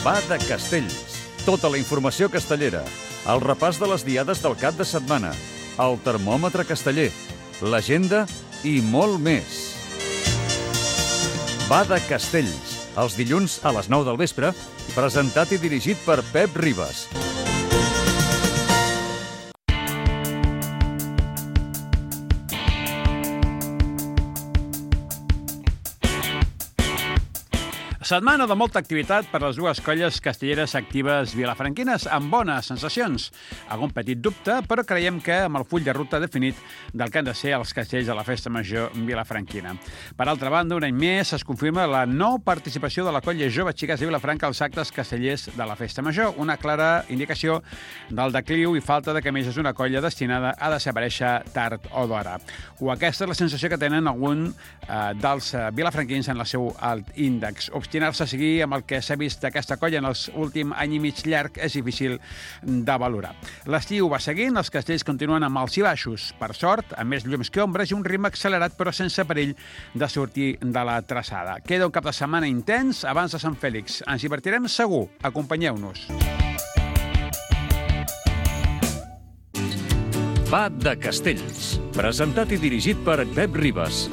Va de Castells. Tota la informació castellera, el repàs de les diades del cap de setmana, el termòmetre casteller, l'agenda i molt més. Va de Castells, els dilluns a les 9 del vespre, presentat i dirigit per Pep Ribas. Setmana de molta activitat per a les dues colles castelleres actives vilafranquines amb bones sensacions. Algun petit dubte, però creiem que amb el full de ruta definit del que han de ser els castells de la Festa Major vilafranquina. Per altra banda, un any més es confirma la no participació de la colla Joves Xiques de Vilafranca als actes castellers de la Festa Major, una clara indicació del decliu i falta de que més és una colla destinada a desaparèixer tard o d'hora. O aquesta és la sensació que tenen algun dels vilafranquins en el seu alt índex. Obstinar-se a seguir amb el que s'ha vist d'aquesta colla en els últims any i mig llarg és difícil de valorar. L'estiu va seguint, els castells continuen amb alts i baixos. Per sort, amb més llums que ombres i un ritme accelerat però sense perill de sortir de la traçada. Queda un cap de setmana intens abans de Sant Fèlix. Ens divertirem segur. Acompanyeu-nos. Va de Castells. Presentat i dirigit per Pep Ribas.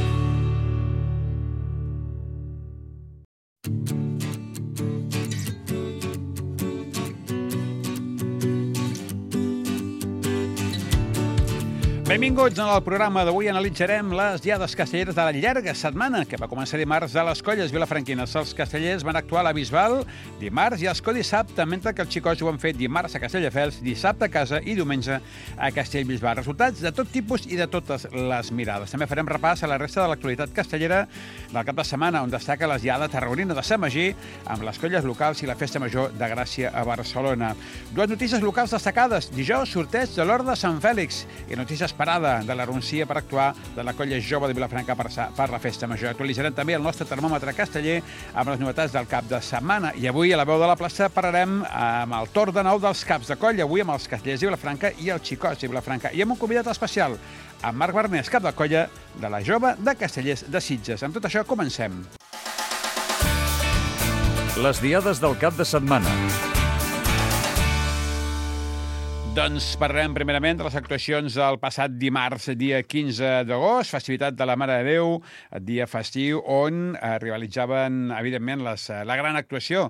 Benvinguts al programa d'avui. Analitzarem les diades castelleres de la llarga setmana que va començar dimarts a les colles vilafranquines. Els castellers van actuar a la Bisbal dimarts i a Escó dissabte, mentre que els xicots ho han fet dimarts a Castelldefels, dissabte a casa i diumenge a Castellbisbal. Resultats de tot tipus i de totes les mirades. També farem repàs a la resta de l'actualitat castellera del cap de setmana, on destaca la diada tarragonina de Sant Magí amb les colles locals i la Festa Major de Gràcia a Barcelona. Dues notícies locals destacades. Dijous, sorteig de l'Hort de Sant Fèlix i notícies parada de la roncia per actuar de la colla jove de Vilafranca per la Festa Major. Actualitzarem també el nostre termòmetre casteller amb les novetats del cap de setmana. I avui, a la veu de la plaça, parlarem amb el torn de nou dels caps de colla. Avui amb els castellers de Vilafranca i els xicots de Vilafranca. I amb un convidat especial, amb Marc Barnés, cap de colla de la jove de Castellers de Sitges. Amb tot això, comencem. Les diades del cap de setmana. Doncs parlem primerament de les actuacions del passat dimarts, dia 15 d'agost, festivitat de la Mare de Déu, dia festiu, on rivalitzaven, evidentment, la gran actuació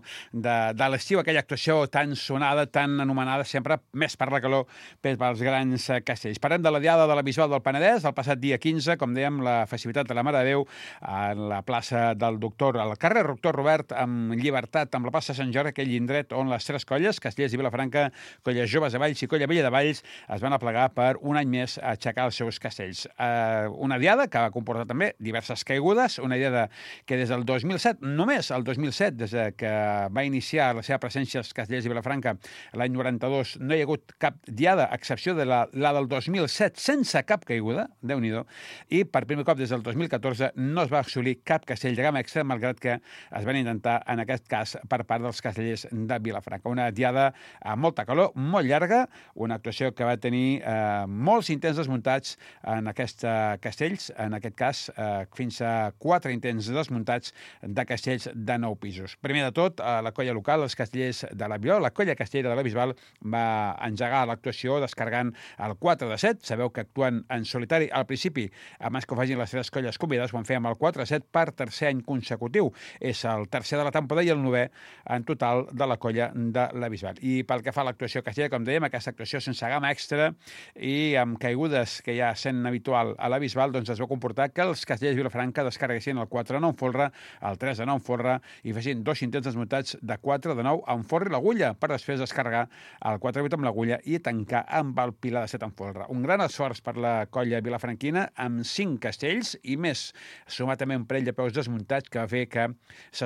de l'estiu, aquella actuació tan sonada, tan anomenada, sempre més per la calor pels grans castells. Parlem de la diada de la Bisbal del Penedès, el passat dia 15, com dèiem, la festivitat de la Mare de Déu a la plaça del Doctor, al carrer Doctor Robert, amb Llibertat, amb la plaça Sant Jordi, aquell indret on les tres colles, Castellers i Vilafranca, colles joves de Valls i colla vella de Valls, es van aplegar per un any més a aixecar els seus castells. Una diada que va comportar també diverses caigudes, una diada que des del 2007, només el 2007, des que va iniciar la seva presència als Castellers i Vilafranca l'any 92, no hi ha hagut cap diada, a excepció de la del 2007, sense cap caiguda, Déu-n'hi-do, i per primer cop des del 2014 no es va assolir cap castell de gamma extra, malgrat que es van intentar, en aquest cas, per part dels castellers de Vilafranca. Una diada amb molta calor, molt llarga, una actuació que va tenir molts intents desmuntats en aquests castells, en aquest cas fins a 4 intents desmuntats de castells de 9 pisos. Primer de tot, la colla local, els castellers de la Bisbal, la colla castellera de la Bisbal, va engegar l'actuació descarregant el 4 de 7. Sabeu que actuen en solitari al principi, abans que ho facin les tres colles convidades, ho van fer amb el 4 de 7 per tercer any consecutiu. És el tercer de la temporada i el 9è en total de la colla de la Bisbal. I pel que fa a l'actuació castellera, com dèiem, aquesta actuació sense gamma extra i amb caigudes que ja sent habitual a la Bisbal, doncs es va comportar que els castellers de Vilafranca descarreguessin el 4 de 9 en folre, el 3 de 9 en folre i fessin dos intents desmuntats de 4 de 9 en folre i l'agulla per després descarregar el 4 de 8 amb l'agulla i tancar amb el pilar de 7 en folre. Un gran esforç per la colla vilafranquina amb 5 castells i més, sumat també un parell de peus desmuntats que va fer que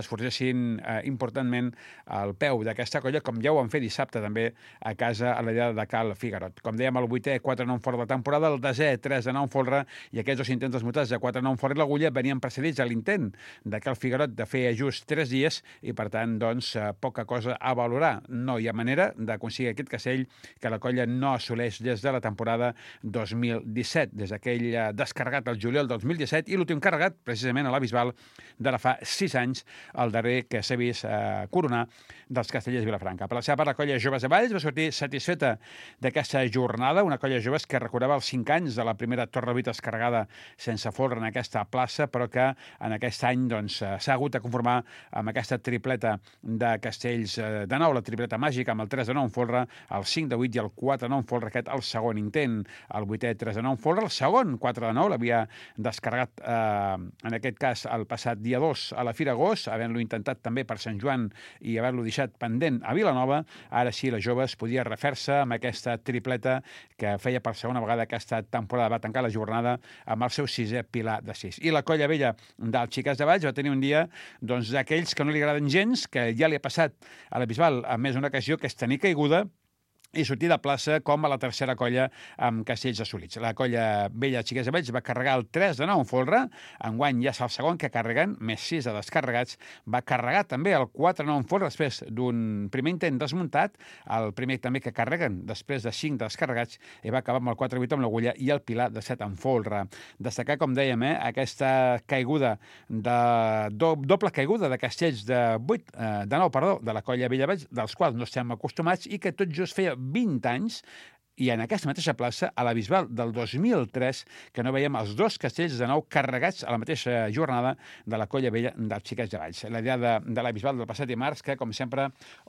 s'esforcessin importantment el peu d'aquesta colla, com ja ho van fer dissabte també a casa a la diada de Cal Figuerot. Com dèiem, el 8è 4-9 fora de la temporada, el 10è 3-9 folre, i aquests 2 intents desmutats de 4-9 fora i l'Agulla venien precedits a l'intent de Cal Figuerot de fer just 3 dies i, per tant, doncs, poca cosa a valorar. No hi ha manera d'aconseguir aquest castell que la colla no assoleix des de la temporada 2017, des d'aquell descarregat el juliol del 2017 i l'últim carregat, precisament, a la Bisbal d'ara fa 6 anys, el darrer que s'ha vist coronar dels castellers Vilafranca. Per la seva part, la colla Joves de Valls va sortir satisfeta d'aquesta jornada, una colla joves que recordava els 5 anys de la primera Torre 8 descarregada sense folre en aquesta plaça, però que en aquest any s'ha hagut de conformar amb aquesta tripleta de castells de nou, la tripleta màgica amb el 3-9 en folre, el 5-8 i el 4-9 en folre, aquest el segon intent, el 8è 3-9 en folre, el segon 4-9 l'havia descarregat en aquest cas el passat dia 2 a la Fira Gos, havent-lo intentat també per Sant Joan i haver-lo deixat pendent a Vilanova. Ara sí, les joves podia refer-se amb aquesta tripleta que feia per segona vegada aquesta temporada. Va tancar la jornada amb el seu 6è pilar de 6. I la colla vella dels Xiquets de Valls va tenir un dia d'aquells que no li agraden gens, que ja li ha passat a la Bisbal en més d'una ocasió, que és tenir caiguda i sortir de plaça com a la tercera colla amb castells assolits. La colla vella Xiquets de Valls va carregar el 3-9 en folre, enguany ja és el segon que carreguen, més 6 de descarregats, va carregar també el 4-9 en folre després d'un primer intent desmuntat, el primer també que carreguen després de 5 descarregats, i va acabar amb el 4-8 amb l'Agulla i el pilar de 7 en folre. Destacar, com dèiem, aquesta caiguda, doble caiguda de castells de 9, de la colla vella Valls, dels quals no estem acostumats i que tot just feia 20 anys, i en aquesta mateixa plaça, a la Bisbal del 2003, que no veiem els 2 castells de nou carregats a la mateixa jornada de la colla vella dels Xiquets de Valls. La idea de la Bisbal del passat dimarts, que, com sempre,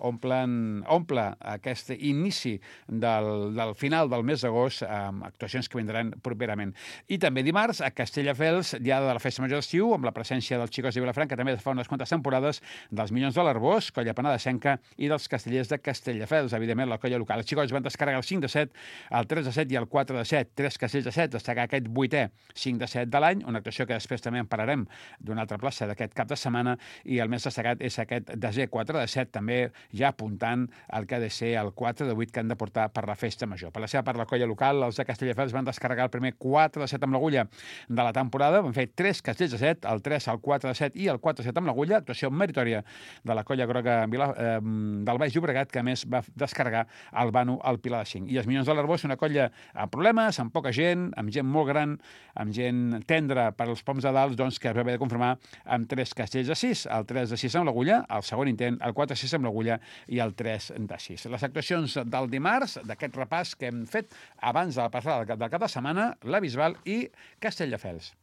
omple aquest inici del final del mes d'agost amb actuacions que vindran properament. I també dimarts, a Castelldefels, diada de la Festa Major d'Estiu, amb la presència dels Xicots de Vilafranca, també fa unes quantes temporades, dels Minyons de l'Arbós, colla Penedescenca, i dels Castellers de Castelldefels, evidentment, la colla local. Els Xicots van descarregar el 5-7, el 3-7 i el 4-7, 3 castells de 7, destacar aquest 8è 5-7 de l'any, una actuació que després també en parlarem d'una altra plaça d'aquest cap de setmana, i el més destacat és aquest 10è 4-7, també ja apuntant el que ha de ser el 4-8 que han de portar per la Festa Major. Per la seva part, la colla local, els de Castelldefels, van descarregar el primer 4-7 amb l'Agulla de la temporada, van fer 3 castells de 7, el 3, el 4-7 i el 4-7 amb l'Agulla, actuació meritòria de la colla groga del Baix Llobregat, que a més va descarregar el Banu al pilar de 5. I els Minyons de l'Arbós, una colla amb problemes, amb poca gent, amb gent molt gran, amb gent tendra per als poms de dalt, doncs que es va haver de conformar amb 3 castells de 6, el 3 de 6 amb l'Agulla, el segon intent, el 4-6 amb l'Agulla i el 3 de 6. Les actuacions del dimarts, d'aquest repàs que hem fet abans de la passada del cap de setmana, la Bisbal i Castelldefels.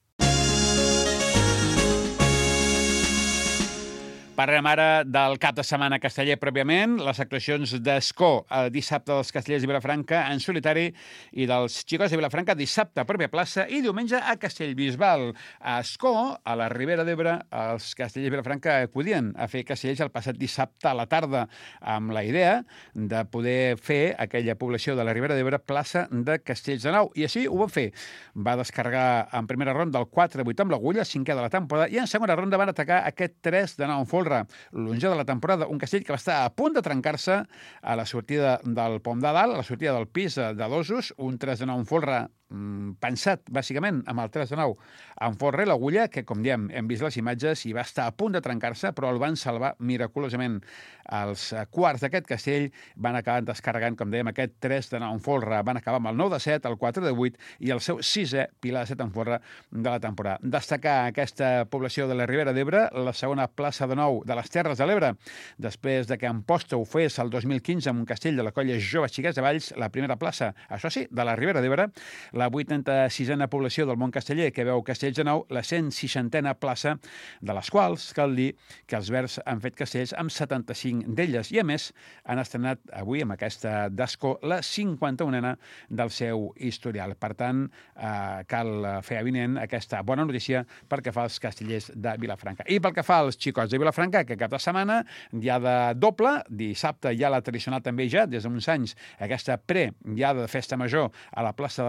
Parlem ara del cap de setmana casteller pròpiament, les actuacions d'Escó dissabte dels Castellers de Vilafranca en solitari i dels Xicots de Vilafranca dissabte a pròpia plaça i diumenge a Castellbisbal. A Escó, a la Ribera d'Ebre, els Castellers de Vilafranca acudien a fer castellers el passat dissabte a la tarda amb la idea de poder fer aquella població de la Ribera d'Ebre plaça de Castells de Nou. I així ho van fer. Va descarregar en primera ronda el 4-8 amb l'Agulla, 5è de la temporada, i en segona ronda van atacar aquest 3-9 en folre, l'11è de la temporada, un castell que va estar a punt de trencar-se a la sortida del Pom de Dalt, a la sortida del pis de Dosos, un 3-9 en folre pensat, bàsicament, amb el 3-9 en folre l'Agulla, que, com diem, hem vist les imatges i va estar a punt de trencar-se, però el van salvar miraculosament. Els quarts d'aquest castell van acabar descarregant, com dèiem, aquest 3-9 en folre. Van acabar amb el 9-7, el 4-8 i el seu 6è pilar de 7 en folre de la temporada. Destacar aquesta població de la Ribera d'Ebre, la segona plaça de nou de les Terres de l'Ebre, després de que Amposta ho fes el 2015 amb un castell de la colla Joves Xiquets de Valls, la primera plaça, això sí, de la Ribera d'Ebre, la 86a població del món casteller, que veu Castells de Nou, la 160a plaça, de les quals cal dir que els Verds han fet castells amb 75 d'elles, i a més han estrenat avui, amb aquesta d'Escó, la 51a del seu historial. Per tant, cal fer avinent aquesta bona notícia pel que fa als castellers de Vilafranca. I pel que fa als Xicots de Vilafranca, que cap de setmana ja de doble, dissabte ja la tradicional també ja, des d'uns anys, aquesta pre-diada de Festa Major a la plaça de la Constitució,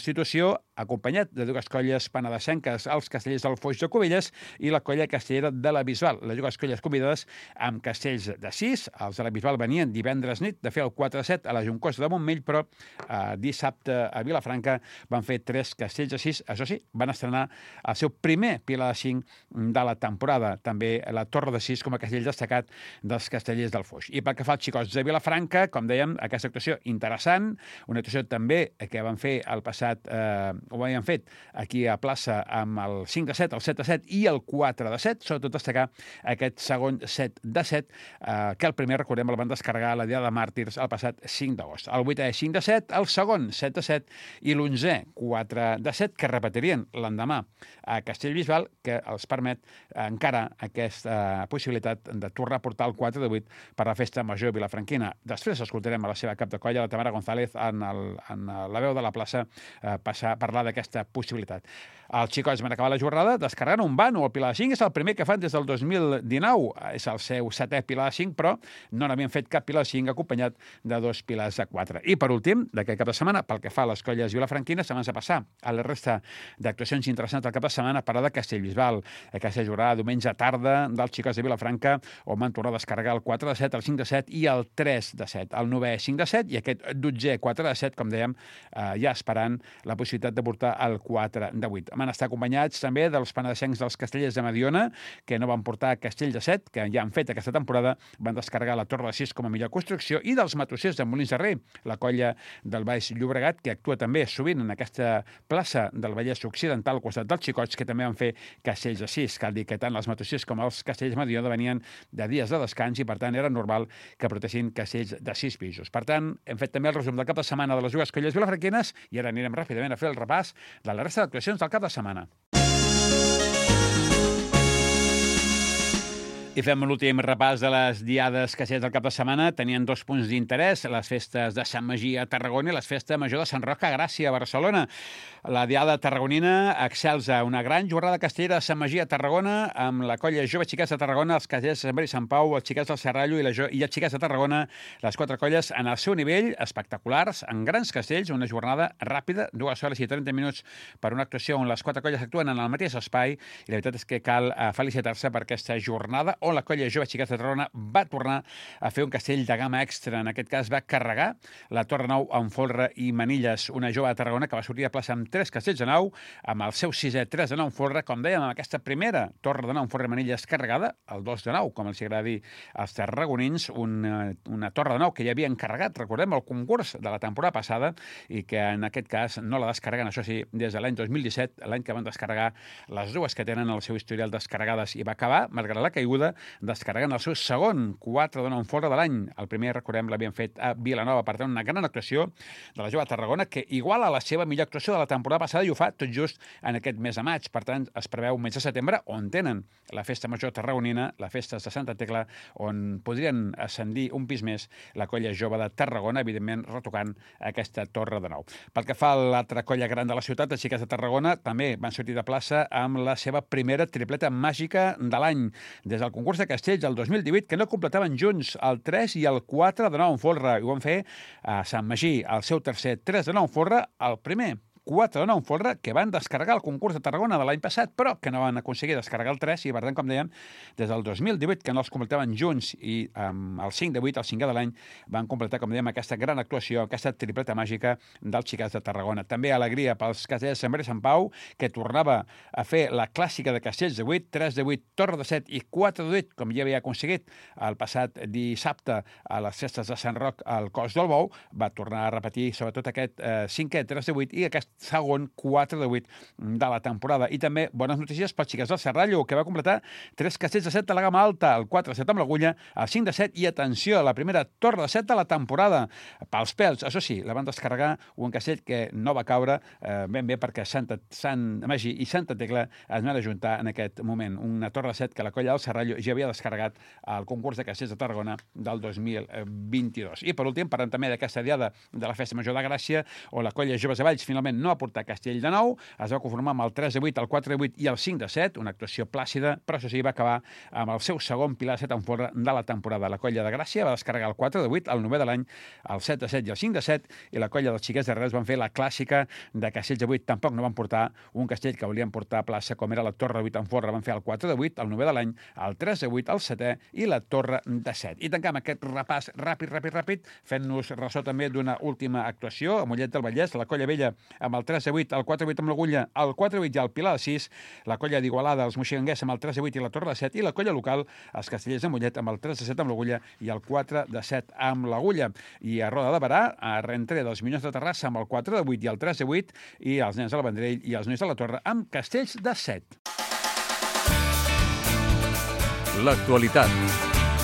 Constitució, acompanyat de dues colles penedesenques, els Castellers del Foix de Cubelles i la colla castellera de la Bisbal. Les dues colles convidades amb castells de 6. Els de la Bisbal venien divendres nit de fer el 4-7 a la Juncosa de Montmell, però dissabte a Vilafranca van fer 3 castells de 6. Això sí, van estrenar el seu primer pilar de 5 de la temporada. També la Torre de 6 com a castell destacat dels Castellers del Foix. I pel que fa als xicots de Vilafranca, com dèiem, aquesta actuació interessant, una actuació també que van fer el passat, ho havien fet aquí a plaça amb el 5-7, el 7-7 i el 4-7, sobretot destacar aquest segon 7-7, que el primer, recordem, el van descarregar a la Diada de Màrtirs el passat 5 d'agost. El 8è 5-7, el segon 7-7 i l'11è 4-7, que repetirien l'endemà a Castellbisbal, que els permet encara aquesta possibilitat de tornar a portar el 4-8 per la festa major vilafranquina. Després escoltarem a la seva cap de colla, la Tamara González, en la veu de la plaça, passar a parlar d'aquesta possibilitat. Els xicots van acabar la jornada descarregant un vano al pilar de 5. És el primer que fan des del 2019. És el seu 7è pilar de 5, però no n'havien fet cap pilar de 5 acompanyat de 2 pilars de 4. I, per últim, d'aquest cap de setmana, pel que fa a les colles vilafranquines, abans de passar a la resta d'actuacions interessants del cap de setmana, parlar de Castellbisbal. Aquesta jornada, diumenge tarda, dels xicots de Vilafranca, on van tornar a descarregar el 4-7, el 5-7 i el 3-7. El 9è 5-7 i aquest 12è 4-7, com dèiem, ja esperant la possibilitat de portar el 4-8. Van estar acompanyats també dels penedesencs dels Castellers de Mediona, que no van portar castell de 7, que ja han fet aquesta temporada, van descarregar la Torre de 6 com a millor construcció, i dels matossers de Molins de Rei, la colla del Baix Llobregat, que actua també sovint en aquesta plaça del Vallès Occidental al costat dels xicots, que també van fer castells de 6. Cal dir que tant els matossers com els Castellers de Mediona venien de dies de descans i, per tant, era normal que portessin castells de 6 pisos. Per tant, hem fet també el resum del cap de setmana de les dues colles vilafranquines i ara anirem ràpidament a fer el repàs de la resta d'actuacions del cap de setmana. I fem l'últim repàs de les diades castellers del cap de setmana. Tenien 2 punts d'interès, les festes de Sant Magí a Tarragona i les festes major de Sant Roc a Gràcia, a Barcelona. La diada tarragonina excelsa, una gran jornada castellera a Sant Magí a Tarragona, amb la colla Jove Xiquets de Tarragona, els castellers de Sant Pere i Sant Pau, els Xiquets del Serrallo i els Xiquets de Tarragona, les 4 colles en el seu nivell, espectaculars, en grans castells, una jornada ràpida, 2 hores i 30 minuts per una actuació on les 4 colles actuen en el mateix espai, i la veritat és que cal felicitar-se per aquesta jornada on la colla Jove Xiquets de Tarragona va tornar a fer un castell de gamma extra. En aquest cas va carregar la Torre Nou amb folre i manilles. Una jove de Tarragona que va sortir a plaça amb 3 castells de nau, amb el seu 6è 3 de nau amb folre, com dèiem, amb aquesta primera torre de nau amb folre i manilles carregada, el 2 de nau, com els agrada dir als tarragonins, una torre de nau que ja havien carregat, recordem, el concurs de la temporada passada, i que en aquest cas no la descarreguen, això sí, des de l'any 2017, l'any que van descarregar les dues que tenen el seu historial descarregades, i va acabar, malgrat la caiguda, descarregant el seu segon 4 de nou en folre de l'any. El primer, recordem, l'havien fet a Vilanova, per tant, una gran actuació de la jove de Tarragona, que iguala la seva millor actuació de la temporada passada i ho fa tot just en aquest mes de maig. Per tant, es preveu un mes de setembre on tenen la festa major tarragonina, la festa de Santa Tecla, on podrien ascendir un pis més la colla jove de Tarragona, evidentment retocant aquesta torre de nou. Pel que fa a l'altra colla gran de la ciutat, les Xiquets de Tarragona, també van sortir de plaça amb la seva primera tripleta màgica de l'any, des del concurs de castells del 2018, que no completaven junts el 3 i el 4 de nou en folre. I ho van fer a Sant Magí, el seu tercer 3 de nou en folre, el primer 4 de nou en folre, que van descarregar el concurs de Tarragona de l'any passat, però que no van aconseguir descarregar el 3, i per tant, com dèiem, des del 2018, que no els completaven junts, i amb el 5 de 8, el 5è de l'any, van completar, com dèiem, aquesta gran actuació, aquesta tripleta màgica dels Xiquets de Tarragona. També alegria pels castellers de Sant Pere i Sant Pau, que tornava a fer la clàssica de castells de 8, 3 de 8, torre de 7 i 4 de 8, com ja havia aconseguit el passat dissabte a les festes de Sant Roc al Cos del Bou. Va tornar a repetir, sobretot, aquest 5è 3 de 8 i aquest segon 4 de 8 de la temporada. I també bones notícies pels Xiquets del Serrallo, que va completar 3 castells de 7 de la gamma alta, el 4 de 7 amb l'agulla, el 5 de 7 i, atenció, la primera torre de 7 de la temporada. Pels pèls, això sí, la van descarregar un castell que no va caure ben bé perquè Sant Magí i Santa Tecla es van ajuntar en aquest moment. Una torre de 7 que la colla del Serrallo ja havia descarregat al concurs de castells de Tarragona del 2022. I per últim, parlem també d'aquesta diada de la Festa Major de Gràcia, on la colla Joves de Valls finalment no no va portar Castell de nou, es va conformar amb el 3-8, el 4-8 i el 5-7, una actuació plàcida, però això sí, va acabar amb el seu segon pilar de 7 en folre de la temporada. La colla de Gràcia va descarregar el 4-8, el 9 de l'any, el 7-7 i el 5-7, i la colla dels xiquets de Reus van fer la clàssica de castells de 8. Tampoc no van portar un castell que volien portar a plaça, com era la Torre 8 en folre. Van fer el 4-8, el 9 de l'any, el 3-8, el 7è i la Torre de 7. I tancam aquest repàs ràpid, fent-nos ressò també d'una última actuació a Mollet del Vallès, la colla vella amb el 3-8, el 4-8 amb l'Agulla, el 4-8 i el Pilar de 6, la colla d'Igualada, els Moixigangers amb el 3-8 i la Torre de 7, i la colla local, els Castellers de Mollet amb el 3-7 amb l'Agulla i el 4-7 amb l'Agulla. I a Roda de Barà, a Rentré dels Minyons de Terrassa amb el 4-8 i el 3-8, i els nens de la Vendrell i els nois de la Torre amb castells de 7. L'actualitat.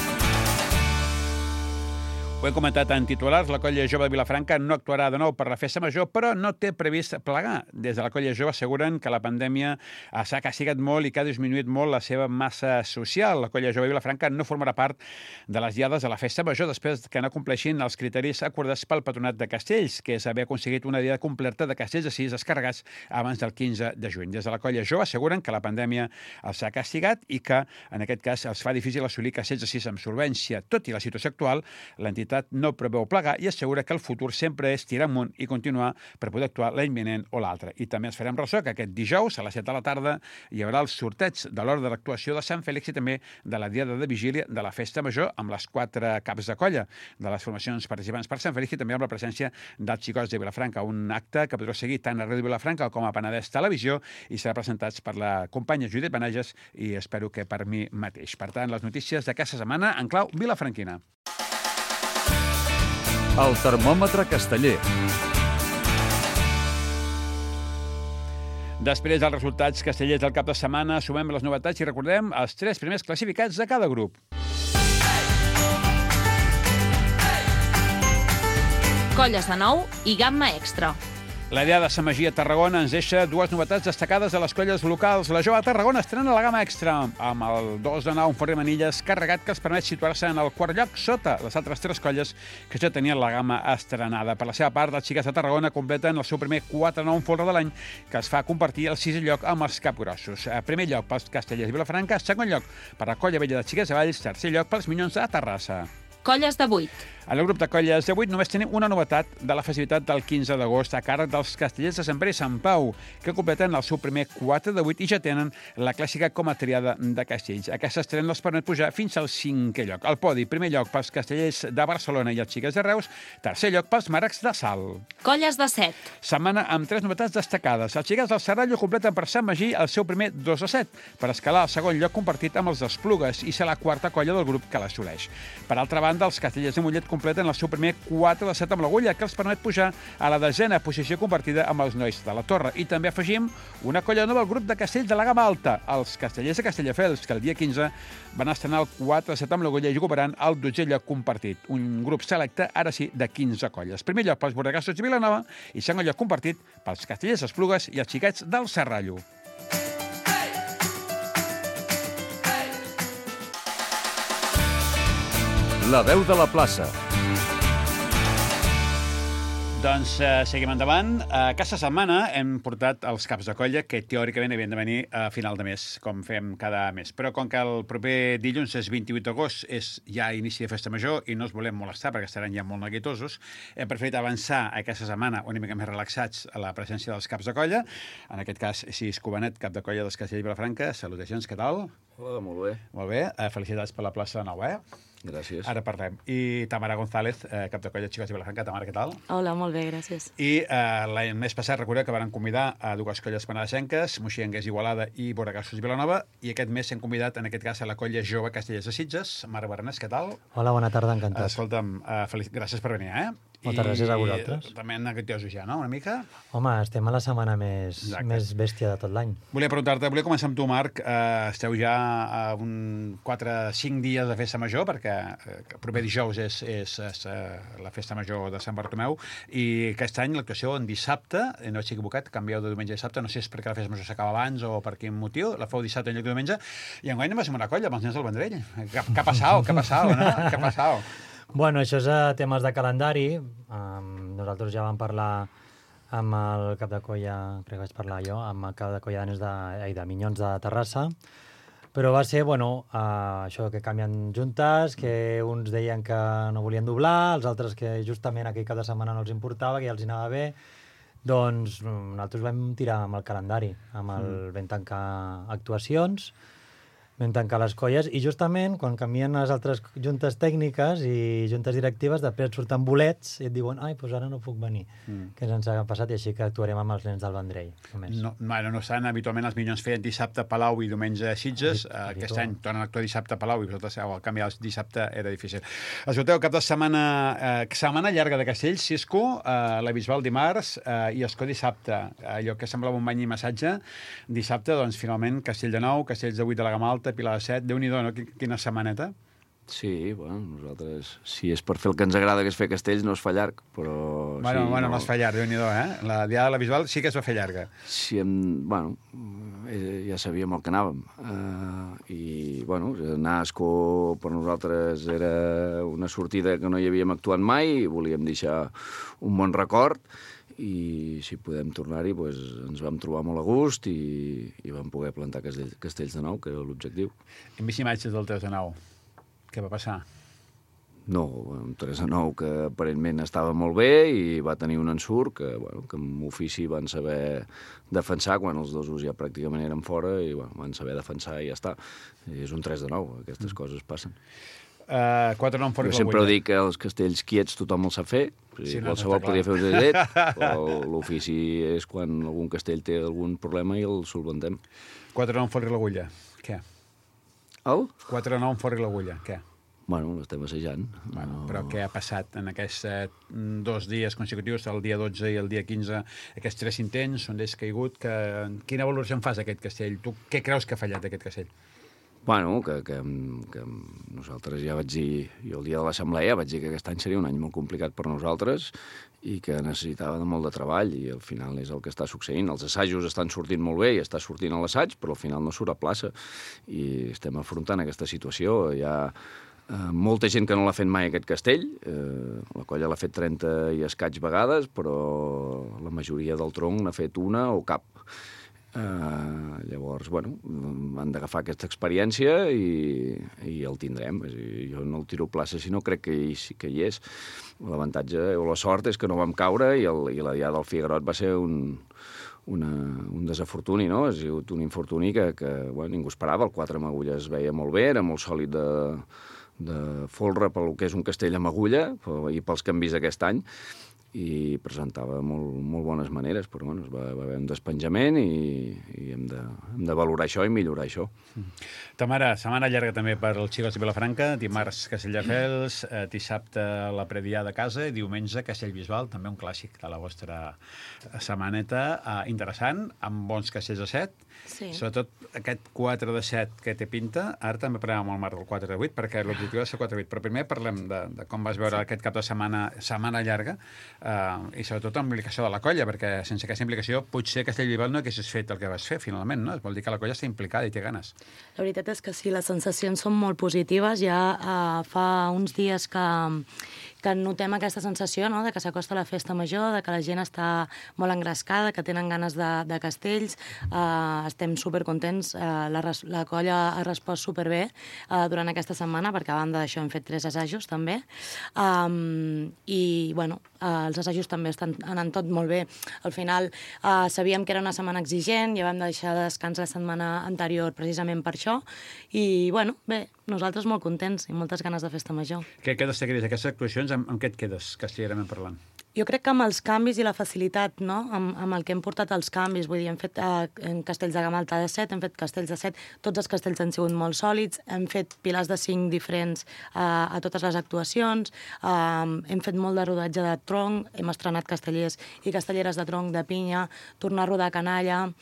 Ho he comentat en titulars, la colla jove de Vilafranca no actuarà de nou per la festa major, però no té previst plegar. Des de la colla jove asseguren que la pandèmia s'ha castigat molt i que ha disminuït molt la seva massa social. La colla jove de Vilafranca no formarà part de les diades de la festa major després que no compleixin els criteris acordats pel Patronat de Castells, que és haver aconseguit una diada completa de castells de 6 descarregats abans del 15 de juny. Des de la colla jove asseguren que la pandèmia els ha castigat i que, en aquest cas, els fa difícil assolir castells de 6 amb solvència. Tot i la situació actual, l'entitat no preveu plegar i assegura que el futur sempre és tirar amunt i continuar per poder actuar l'any vinent o l'altre. I també ens farem ressò que aquest dijous, a les 7 de la tarda, hi haurà el sorteig de l'hora de l'actuació de Sant Fèlix i també de la diada de vigília de la festa major amb les 4 caps de colla de les formacions participants per Sant Fèlix i també amb la presència dels xicots de Vilafranca, un acte que podreu seguir tant a Ràdio Vilafranca com a Penedès Televisió i serà presentats per la companya Judit Benages i espero que per mi mateix. Per tant, les notícies d'aquesta setmana en clau vilafranquina. El termòmetre casteller. Després dels resultats castellers del cap de setmana, sumem les novetats i recordem els 3 primers classificats de cada grup. Colles de nou i gamma extra. La idea de Sant Magí a Tarragona ens deixa 2 novetats destacades de les colles locals. La jove a Tarragona estrena la gamma extra amb el 2 de 9 en Ferrer Manilles carregat que els permet situar-se en el 4è lloc sota les altres 3 colles que ja tenien la gamma estrenada. Per la seva part, els xiquets de Tarragona completen el seu primer 4-9 en folre de l'any que els fa compartir el 6è lloc amb els capgrossos. Primer lloc pels Castellers de Vilafranca, segon lloc per la colla vella de Xiquets de Valls, tercer lloc pels Minyons de Terrassa. Colles de 8. En el grup de colles de 8 només tenim una novetat de la festivitat del 15 d'agost a càrrec dels Castellers de Sant Pere i Sant Pau, que completen el seu primer 4 de 8 i ja tenen la clàssica com a triada de castells. Aquesta estrena els permet pujar fins al 5è lloc. Al podi, primer lloc pels Castellers de Barcelona i els Xiquets de Reus, tercer lloc pels Màrecs de Salt. Colles de 7. Setmana amb 3 novetats destacades. Els Xiquets del Serrallo completen per Sant Magí el seu primer 2 de 7, per escalar el segon lloc compartit amb els Esplugues i ser la quarta colla del grup que l'assoleix. Per altra banda, els Castellers de Mollet completen el seu primer 4 de 7 amb l'Agulla, que els permet pujar a la 10a posició compartida amb els nois de la Torre. I també afegim una colla nova al grup de castells de la gamma alta, els Castellers de Castelldefels, que el dia 15 van estrenar el 4 de 7 amb l'Agulla i ocuparan el 12è lloc compartit. Un grup selecte, ara sí, de 15 colles. Primer lloc pels Borregassos de Vilanova i segon lloc compartit pels Castellers Esplugues i els Xiquets del Serrallo. La veu de la plaça. Doncs seguim endavant. Aquesta setmana hem portat els caps de colla que teòricament havien de venir a final de mes, com fem cada mes. Però com que el proper dilluns és 28 d'agost, és ja inici de festa major i no els volem molestar perquè estaran ja molt neguitosos, hem preferit avançar aquesta setmana una mica més relaxats a la presència dels caps de colla. En aquest cas, Sis Cubanet, cap de colla dels Castellers de Vilafranca. Salutacions, què tal? Hola, molt bé. Molt bé. Felicitats per la plaça nova, Gràcies. Ara parlem. I Tamara González, cap de colla Xicots de Vilafranca. Tamara, què tal? Hola, molt bé, gràcies. I l'any mes passat recordeu que van convidar a 2 colles penedesenques, Moixigangers Igualada i Borregassos Vilanova, i aquest mes s'han convidat, en aquest cas, a la colla jove Castellers de Sitges. Marc Berenès, què tal? Hola, bona tarda, encantat. Escolta'm, gràcies per venir, Moltes gràcies a vosaltres. També neguitosos ja, no?, una mica? Home, estem a la setmana més bèstia de tot l'any. Volia preguntar-te, volia començar amb tu, Marc. Esteu ja a 4-5 dies de festa major, perquè el proper dijous és la festa major de Sant Bartomeu, i aquest any l'actuació en dissabte, no estic equivocat, canvieu de diumenge a dissabte, no sé si és perquè la festa major s'acaba abans o per quin motiu, la feu dissabte en lloc de diumenge, i enguany anem a una colla amb els nens del Vendrell. Què ha passat, no? Què ha passat? Bueno, això és temes de calendari. Nosaltres ja vam parlar amb el cap de colla, crec que vaig parlar jo, amb el cap de colla de Minyons de Terrassa, però va ser, això que canvien juntes, que uns deien que no volien doblar, els altres que justament aquell cap de setmana no els importava, que ja els hi anava bé. Doncs nosaltres vam tirar amb el calendari, vam tancar actuacions, vam tancar les colles, i justament quan canvien les altres juntes tècniques i juntes directives, després et surten bolets i et diuen, doncs ara no puc venir, que ens ha passat, i així que actuarem amb els nens del Vendrell. No estan habitualment els Minyons feien dissabte a Palau i diumenge a Sitges. Aquest any tornen a actuar dissabte a Palau i vosaltres, el canvi del dissabte era difícil. Escolteu, cap de setmana llarga de Castells, Cisco, la Bisbal dimarts i Escó dissabte. Allò que semblava un bany i massatge, dissabte, doncs finalment Castell de Nou, Castells de 8 de la Gamalta, Pilar de 7, Déu-n'hi-do, no? Quina setmaneta. Sí, nosaltres, si és per fer el que ens agrada, que és fer castells, no es fa llarg, però... No es fa llarg, Déu-n'hi-do, La diada de la Bisbal sí que es va fer llarga. Sí, ja sabíem el que anàvem. Anar a Escó per nosaltres era una sortida que no hi havíem actuat mai, i volíem deixar un bon record, i si podem tornar-hi, ens vam trobar molt a gust i vam poder plantar castells de nou, que era l'objectiu. Hem vist imatges del 3 de 9. Què va passar? No, un 3 de 9 que aparentment estava molt bé i va tenir un ensurt que amb ofici van saber defensar quan els dosos ja pràcticament eren fora i van saber defensar i ja està. I és un 3 de 9, aquestes coses passen. 4-9 fora. Jo sempre dic que els castells quiets tothom els sap fer, qualsevol podria fer un castellet, però l'ofici és quan algun castell té algun problema i el solventem. 4-9 fora l'agulla, què? El? 4-9 fora l'agulla, què? L'estem assajant. Però què ha passat en aquests 2 dies consecutius, el dia 12 i el dia 15, aquests 3 intents, on és caigut? Quina valoració en fas d'aquest castell? Tu què creus que ha fallat aquest castell? Que nosaltres ja vaig dir, jo el dia de l'assemblea vaig dir que aquest any seria un any molt complicat per nosaltres i que necessitava de molt de treball, i al final és el que està succeint. Els assajos estan sortint molt bé i està sortint a l'assaig, però al final no surt a plaça, i estem afrontant aquesta situació. Hi ha molta gent que no l'ha fet mai aquest castell, la colla l'ha fet 30 i escaig vegades, però la majoria del tronc n'ha fet una o cap. Llavors, han d'agafar aquesta experiència i el tindrem. Jo no el tiro a plaça, sinó crec que hi és. L'avantatge o la sort és que no vam caure i la diada del Figuerot va ser un desafortuni, no? Ha sigut un infortuni que ningú esperava. El 4 amb agulla es veia molt bé, era molt sòlid de folre pel que és un castell amb agulla i pels que hem vist aquest any, i presentava molt bones maneres, però es va haver un despenjament i hem de valorar això i millorar això. Tamara, setmana llarga també per als xicots de Vilafranca, dimarts Castelldefels, dissabte la prediada a casa i diumenge Castellbisbal, també un clàssic de la vostra setmaneta, interessant, amb bons castells de 7, sobretot aquest 4 de 7 que té pinta. Ara també parlem amb el Marc del 4 de 8, perquè l'objectiu és ser 4 de 8, però primer parlem de com vas veure aquest cap de setmana llarga, i sobretot amb l'implicació de la colla, perquè sense aquesta implicació potser Castellbisbal no haguessis fet el que vas fer finalment, no? Vol dir que la colla està implicada i té ganes. La veritat és que sí, les sensacions són molt positives. Ja fa uns dies que notem aquesta sensació, no?, de que s'acosta la festa major, de que la gent està molt engrescada, que tenen ganes de castells. Estem supercontents. La colla ha respost superbé durant aquesta setmana, perquè a banda d'això hem fet 3 assajos també. Els assajos també estan anant tot molt bé. Al final sabíem que era una setmana exigent, ja vam deixar de descans la setmana anterior precisament per això, i bé, nosaltres molt contents i moltes ganes de festa major. Què destacaries d'aquestes actuacions? Amb què et quedes, castellerament parlant? Jo crec que amb els canvis i la facilitat, no?, amb el que hem portat els canvis, vull dir, hem fet castells de Gamalta de 7, hem fet castells de 7, tots els castells han sigut molt sòlids, hem fet pilars de 5 diferents a totes les actuacions, hem fet molt de rodatge de tronc, hem estrenat castellers i castelleres de tronc, de pinya, tornar a rodar canalla,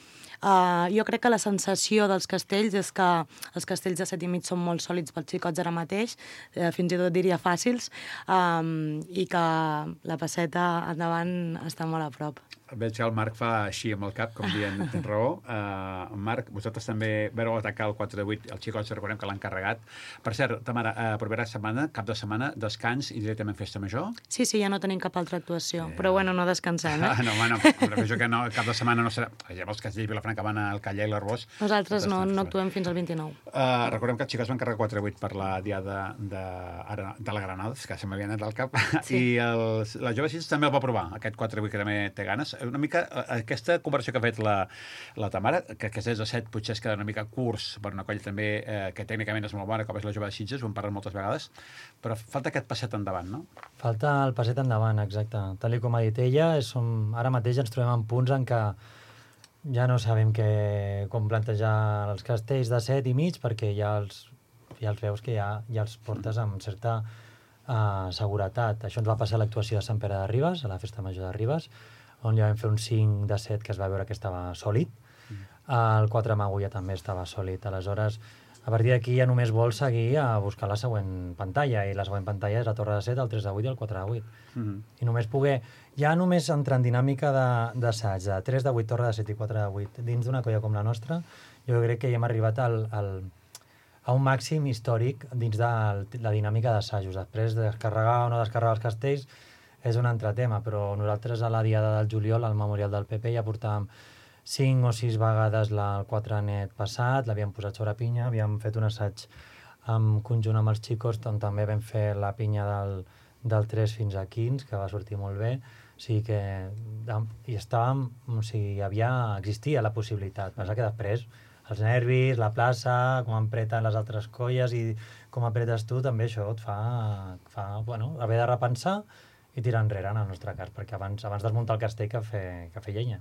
Jo crec que la sensació dels castells és que els castells de 7,5 són molt sòlids pels xicots ara mateix, fins i tot diria fàcils, i que la passeta endavant està molt a prop. Veig que el Marc fa així amb el cap, com dient, tens raó. Marc, vosaltres també veu atacar el 4 de 8, els xicots recordem que l'han carregat. Per cert, Tamara, propera setmana, cap de setmana, descans i directament festa major? Sí, ja no tenim cap altra actuació, però bueno, no descansem, eh? No, bueno, penso que no, cap de setmana no serà... Els castells de Vilafranca van al Callà i l'Arbós. Nosaltres no actuem fins al 29. Recordem que els xicots van carregar 4 de 8 per la diada de la Granada, que se m'havia anat al cap, i la Jove Sitges també el va provar, aquest 4 de 8 que també té ganes. Una mica, aquesta conversió que ha fet la Tamara, que és de 7, potser es queda una mica curts per una colla també que tècnicament és molt bona, com és la Jove de Sitges, ho hem parlat moltes vegades, però falta aquest passet endavant, no? Falta el passet endavant, exacte. Tal com ha dit ella, ara mateix ens trobem en punts en què ja no sabem com plantejar els castells de 7,5, perquè ja els veus que ja els portes amb certa seguretat. Això ens va passar a l'actuació de Sant Pere de Ribes, a la Festa Major de Ribes, on ja vam fer un 5 de 7 que es va veure que estava sòlid. El 4 amb agulla també estava sòlid. Aleshores, a partir d'aquí ja només vol seguir a buscar la següent pantalla, i la següent pantalla és la torre de 7, el 3 de 8 i el 4 de 8. I només només entrar en dinàmica d'assaig, de 3 de 8, torre de 7 i 4 de 8, dins d'una colla com la nostra, jo crec que ja hem arribat a un màxim històric dins de la dinàmica d'assajos. Després, descarregar o no descarregar els castells és un altre tema, però nosaltres a la diada del juliol, al Memorial del PP, ja portàvem 5 o 6 vegades el 4 net passat, l'havíem posat sobre pinya, havíem fet un assaig en conjunt amb els xicos, on també vam fer la pinya del 3 fins a 15, que va sortir molt bé. O sigui que existia la possibilitat. Passa que després els nervis, la plaça, com apreten les altres colles i com apretes tu, també això et fa haver de repensar i tirar enrere en el nostre cas, perquè abans desmuntar el castell que fer llenya.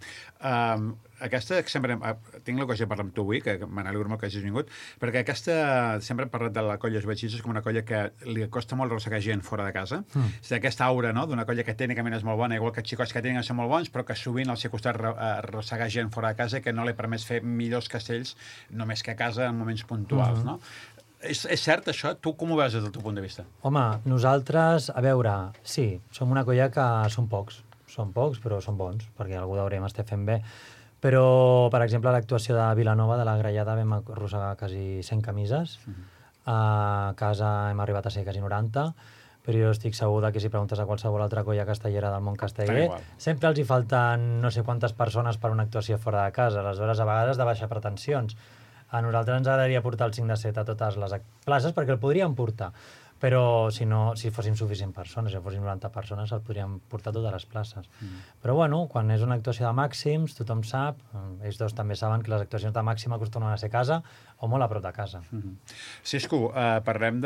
Aquesta, sempre tinc l'ocasió de parlar amb tu avui, que m'alegro molt que hagis vingut, perquè aquesta, sempre hem parlat de la colla Jove Sitges com una colla que li costa molt arrossegar gent fora de casa. És aquesta aura, no?, d'una colla que tècnicament és molt bona, igual que xicots que tenen que ser molt bons, però que sovint al seu costat arrossegar gent fora de casa que no li ha permès fer millors castells només que a casa en moments puntuals, no? És cert, això? Tu com ho veus des del teu punt de vista? Home, nosaltres, a veure, sí, som una colla que són pocs, però són bons, perquè algú d'Aurem està fent bé. Però, per exemple, a l'actuació de Vilanova, de la Grallada, vam arrossegar quasi 100 camises. A casa hem arribat a ser quasi 90, però jo estic segur que si preguntes a qualsevol altra colla castellera del món casteller, sempre els hi falten no sé quantes persones per una actuació fora de casa. Aleshores, a vegades de baixar pretensions. A nosaltres ens agradaria portar el 5 de 7 a totes les places, perquè el podríem portar. Però si fóssim suficient persones, si fóssim 90 persones, el podríem portar a totes les places. Però bueno, quan és una actuació de màxims, tothom sap, ells dos també saben que les actuacions de màxim acostumen a ser casa o molt a prop de casa. Siscu, parlem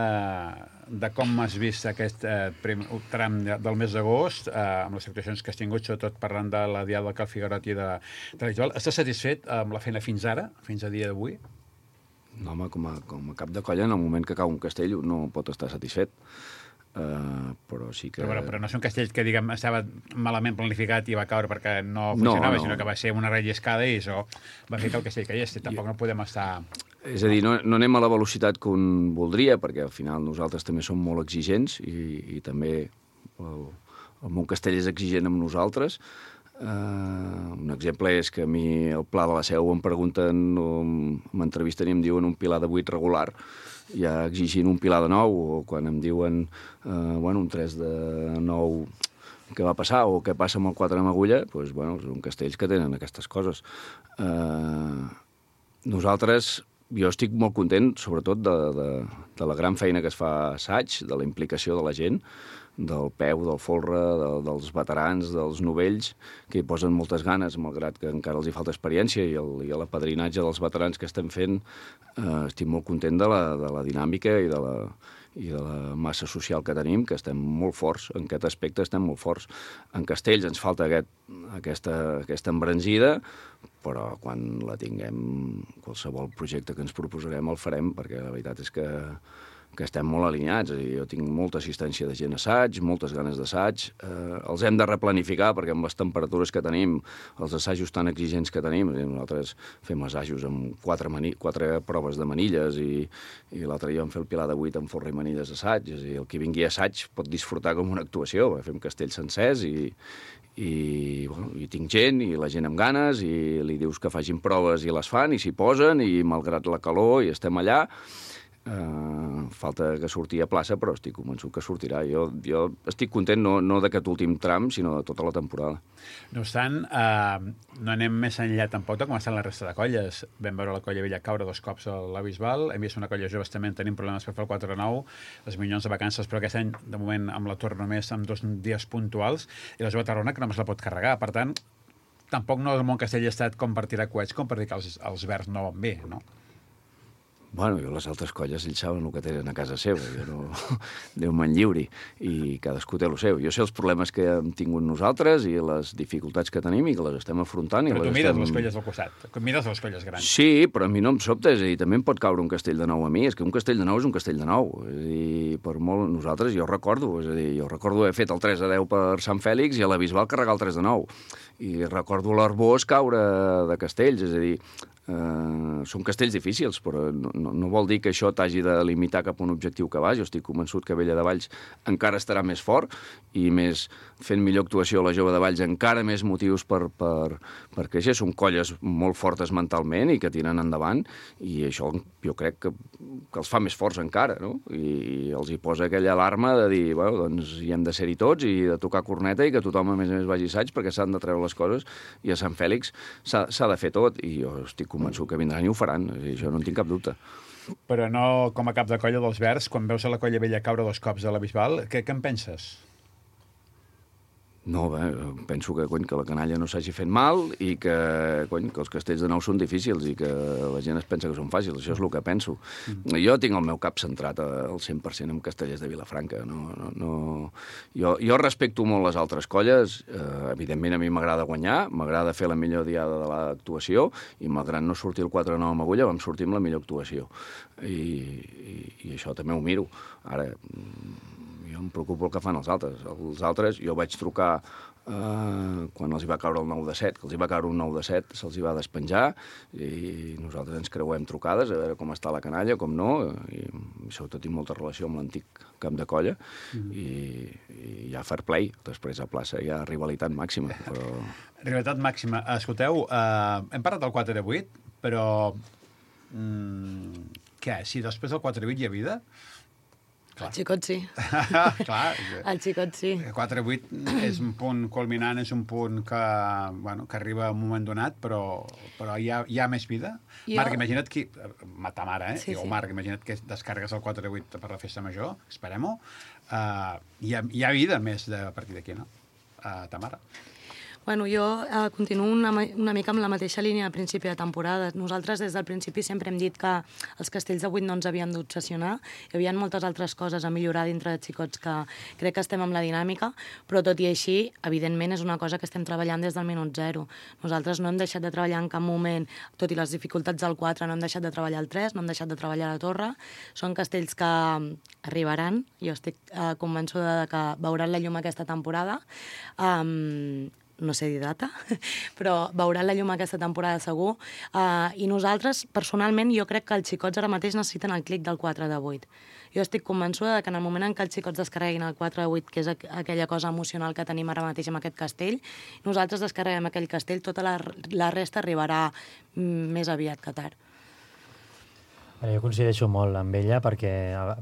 de com has vist aquest tram del mes d'agost, amb les actuacions que has tingut, sobretot parlant de la diada del Cal Figuerot i de l'Itual. Estàs satisfet amb la feina fins ara, fins a dia d'avui? No, home, com a cap de colla, en el moment que cau un castell no pot estar satisfet. Però sí que... Però no és un castell que, diguem, estava malament planificat i va caure perquè no funcionava, sinó que va ser una relliscada i això va fer que el castell caigués. Tampoc no podem estar... És a dir, no anem a la velocitat que un voldria, perquè al final nosaltres també som molt exigents i també el món castell és exigent amb nosaltres. Un exemple és que a mi el Pla de la Seu em pregunten, m'entrevisten i em diuen un pilar de 8 regular, ja exigint un pilar de 9, o quan em diuen un 3 de 9 què va passar o què passa amb el 4 amb agulla, doncs, són castells que tenen aquestes coses. Jo estic molt content, sobretot, de la gran feina que es fa a assaig, de la implicació de la gent, del peu, del folre, dels veterans, dels novells, que hi posen moltes ganes, malgrat que encara els hi falta experiència, i l'apadrinatge dels veterans que estem fent, estic molt content de la dinàmica i de la massa social que tenim, que estem molt forts, en aquest aspecte estem molt forts. En Castells ens falta aquesta embranzida, però quan la tinguem, qualsevol projecte que ens proposarem el farem, perquè la veritat és que que estem molt alineats. És a dir, jo tinc molta assistència de gent a assaig, moltes ganes d'assaig. Els hem de replanificar perquè amb les temperatures que tenim, els assajos tan exigents que tenim, nosaltres fem assajos amb 4 proves de manilles i l'altre dia vam fer el Pilar de 8 amb forra i manilles d'assaig. És a dir, el que vingui a assaig pot disfrutar com una actuació. Fem castells sencers i tinc gent i la gent amb ganes i li dius que facin proves i les fan i s'hi posen i malgrat la calor i estem allà. Falta que surti a plaça, però estic convençut que sortirà. Jo estic content no d'aquest últim tram, sinó de tota la temporada. No obstant, no anem més enllà tampoc de com estan la resta de colles. Vam veure la colla Vella caure 2 cops a la Bisbal, hem vist una colla jove també tenim problemes per fer el 4-9, les Minyons de vacances, però aquest any, de moment, amb l'atur només amb 2 dies puntuals, i la jove Tarragona que només la pot carregar. Per tant, tampoc no el Montcastell ha estat com per tirar coets, com per dir que els verds no van bé, no? Bueno, jo les altres colles, ells saben el que tenen a casa seva, jo no... Déu me'n lliuri, i cadascú té el seu. Jo sé els problemes que hem tingut nosaltres i les dificultats que tenim i que les estem afrontant. Però tu mires les colles del costat, mires les colles grans. Sí, però a mi no em sobta, és a dir, també em pot caure un castell de nou a mi, és que un castell de nou és un castell de nou, és a dir, per molt nosaltres, jo recordo haver fet el 3-10 per Sant Fèlix i a la Bisbal carregar el 3-9, i recordo l'Arbós caure de castells, és a dir, són castells difícils, però no vol dir que això t'hagi de limitar cap a un objectiu que vas. Jo estic convençut que Vella de Valls encara estarà més fort i més fent millor actuació a la Jove de Valls, encara més motius per créixer. Són colles molt fortes mentalment i que tiren endavant, i això jo crec que els fa més forts encara, no? I els hi posa aquella alarma de dir, bueno, doncs hi hem de ser-hi tots i de tocar corneta i que tothom a més vagi a assaig perquè s'han de treure les coses, i a Sant Fèlix s'ha de fer tot, i jo estic convençut que vindran i ho faran, això no en tinc cap dubte. Però no com a cap de colla dels verds, quan veus a la colla Vella caure 2 cops a la Bisbal, què en penses? No, penso que la canalla no s'hagi fet mal i que els castells de nou són difícils i que la gent es pensa que són fàcils. Això és el que penso. Jo tinc el meu cap centrat al 100% en Castellers de Vilafranca. Jo respecto molt les altres colles. Evidentment, a mi m'agrada guanyar, m'agrada fer la millor diada de l'actuació, i malgrat no sortir el 4-9 amb agulla, vam sortir amb la millor actuació. I això també ho miro. Ara, jo em preocupo el que fan els altres. Els altres, jo vaig trucar quan els hi va caure el 9-7, que els hi va caure un 9-7, se'ls hi va despenjar, i nosaltres ens creuem trucades a veure com està la canalla, com no, i sobretot tinc molta relació amb l'antic camp de colla, i hi ha fair play. Després a plaça hi ha rivalitat màxima. Rivalitat màxima. Escolteu, hem parlat del 4-8, però què? Si després del 4-8 hi ha vida? Clar. El xicot sí. Clar. El xicot sí. 4-8 és un punt culminant, és un punt que arriba a un moment donat, però hi ha més vida. Marc, imagina't qui... Ta mare, Sí. Marc, imagina't que descarregues el 4-8 per la festa major, esperem-ho. Hi ha vida més a partir d'aquí, no? Ta mare. Bueno, jo continuo una mica amb la mateixa línia al principi de temporada. Nosaltres des del principi sempre hem dit que els castells de 8 no ens havien d'obsessionar. Hi havia moltes altres coses a millorar dintre de xicots que crec que estem amb la dinàmica, però tot i així, evidentment, és una cosa que estem treballant des del minut 0. Nosaltres no hem deixat de treballar en cap moment, tot i les dificultats del 4, no hem deixat de treballar el 3, no hem deixat de treballar la torre. Són castells que arribaran. Jo estic convençuda que veuran la llum aquesta temporada. No sé dir data, però veuran la llum aquesta temporada segur. I nosaltres, personalment, jo crec que els xicots ara mateix necessiten el clic del 4-8. Jo estic convençuda que en el moment en què els xicots descarreguin el 4-8, que és aquella cosa emocional que tenim ara mateix amb aquest castell, nosaltres descarreguem aquell castell, tota la resta arribarà més aviat que tard. Jo coincideixo molt amb ella, perquè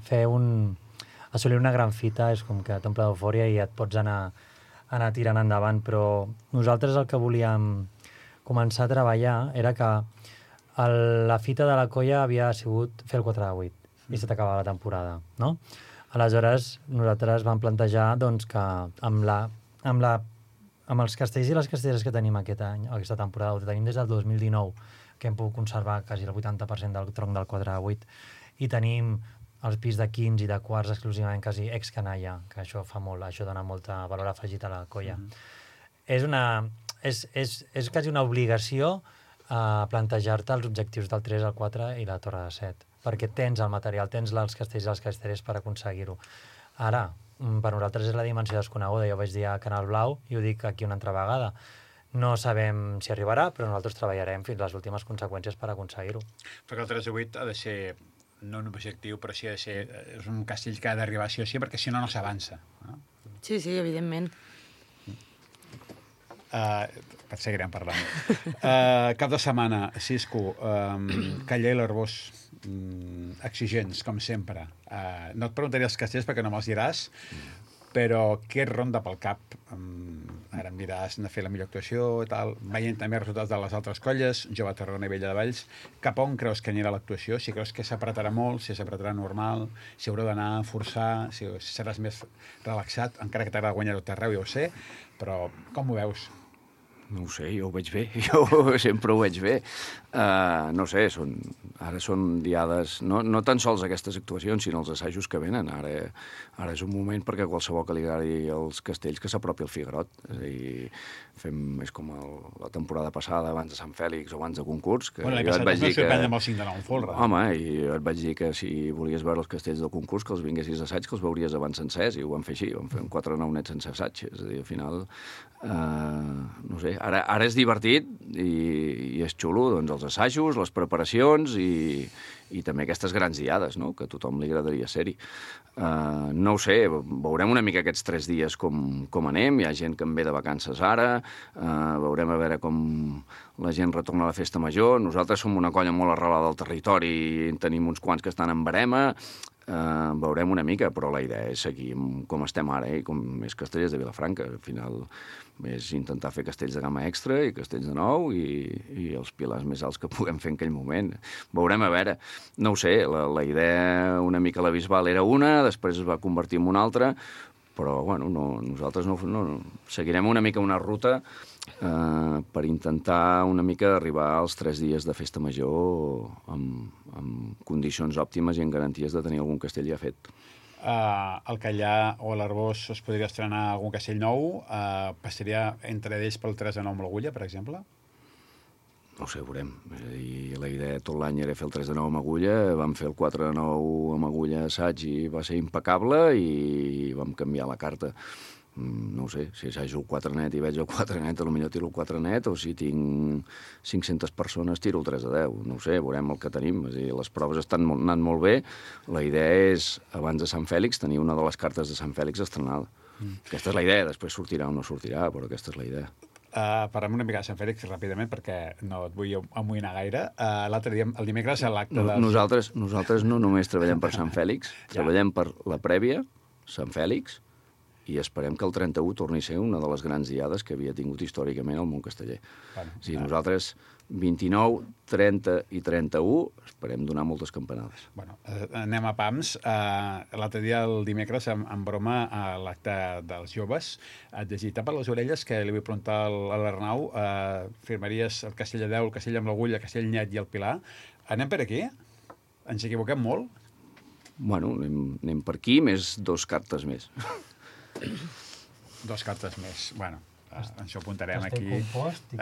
assolir una gran fita és com que t'omple d'eufòria i et pots anar tirant endavant, però nosaltres el que volíem començar a treballar era que la fita de la colla havia sigut fer el 4-8 i se t'acabava la temporada, no? Aleshores, nosaltres vam plantejar doncs, que amb els castells i les castelleres que tenim aquest any, aquesta temporada, ho tenim des del 2019, que hem pogut conservar quasi el 80% del tronc del 4-8, i tenim els pis de quins i de quarts exclusivament quasi ex-canalla, que això fa molt, això dona molta valor afegit a la colla. És quasi una obligació plantejar-te els objectius del 3, el 4 i la torre de 7. perquè tens el material, tens els castells i els castellers per aconseguir-ho. Ara, per nosaltres és la dimensió desconeguda. Jo vaig dir a Canal Blau, i ho dic aquí una altra vegada, no sabem si arribarà, però nosaltres treballarem fins les últimes conseqüències per aconseguir-ho. Perquè el 3 de 8 ha de ser, no un objectiu, però sí ha de ser, és un castell que ha d'arribar sí o sí, perquè si no, no s'avança. No? Sí, evidentment. Seguirem parlant. Cap de setmana, Cisco, Calella i l'Arbós, exigents, com sempre. No et preguntaré els castells perquè no me'ls diràs, però què et ronda pel cap? Ara em diràs, hem de fer la millor actuació i tal, veient també els resultats de les altres colles, Jove Tarragona i Vella de Valls, cap on creus que anirà l'actuació? Si creus que s'apretarà molt, si s'apretarà normal, si haureu d'anar a forçar, si seràs més relaxat, encara que t'agrada guanyar tot arreu, ja ho sé, però com ho veus? No ho sé, jo ho veig bé, jo sempre ho veig bé. No sé, ara són diades, no tan sols aquestes actuacions, sinó els assajos que venen. Ara és un moment perquè qualsevol que li agradi els castells que s'apropi al Figuerot. És a dir, és com la temporada passada, abans de Sant Fèlix o abans de concurs. Que l'any passat es va sorprendre amb el 5 de 9 en folre. Home, i jo et vaig dir que si volies veure els castells del concurs, que els vinguessis a assaig, que els veuries abans sencers, i ho vam fer així, vam fer 4 9 sense assaig. És a dir, al final, no sé, ara és divertit i és xulo, doncs, els assajos, les preparacions i també aquestes grans diades, no?, que a tothom li agradaria ser-hi. No ho sé, veurem una mica aquests 3 dies com anem, hi ha gent que en ve de vacances ara, veurem a veure com la gent retorna a la festa major. Nosaltres som una colla molt arrelada al territori i tenim uns quants que estan en barema. Veurem una mica, però la idea és seguir com estem ara, i com més castellers de Vilafranca. Al final és intentar fer castells de gamma extra i castells de nou i els pilars més alts que puguem fer en aquell moment. Veurem a veure. No ho sé, la idea una mica a la Bisbal era una, després es va convertir en una altra, però bueno, nosaltres seguirem una mica una ruta per intentar una mica arribar als 3 dies de festa major amb condicions òptimes i en garanties de tenir algun castell ja fet. El Callà o l'Arbós es podria estrenar algun castell nou? Passaria entre ells pel 3 de 9 amb l'Agulla, per exemple? No ho sé, veurem. És a dir, la idea tot l'any era fer el 3 de 9 amb Agulla, vam fer el 4 de 9 amb Agulla assaig i va ser impecable i vam canviar la carta. No ho sé, si assajo el 4 net i veig el 4 net, potser tiro el 4 net, o si tinc 500 persones tiro el 3 de 10. No ho sé, veurem el que tenim. És a dir, les proves estan anant molt bé. La idea és, abans de Sant Fèlix, tenir una de les cartes de Sant Fèlix estrenada. Aquesta és la idea, després sortirà o no sortirà, però aquesta és la idea. Parlem una mica de Sant Fèlix ràpidament, perquè no et vull amoïnar gaire. L'altre dia, el dimecres, a l'acte de... Nosaltres no només treballem per Sant Fèlix, treballem per la prèvia, Sant Fèlix, i esperem que el 31 torni a ser una de les grans diades que havia tingut històricament el món casteller. Bueno, o sigui, nosaltres 29, 30 i 31 esperem donar moltes campanades. Bueno, anem a pams. L'altre dia, el dimecres, en broma, a l'acte dels joves, et llegita per les orelles que li vull preguntar a l'Arnau, firmaries el castell de 10, el castell amb l'Agulla, el castell net i el Pilar. Anem per aquí? Ens equivoquem molt? Bueno, anem per aquí, més 2 cartes més. 2 cartes més. Bueno, això ho apuntarem aquí. Compost.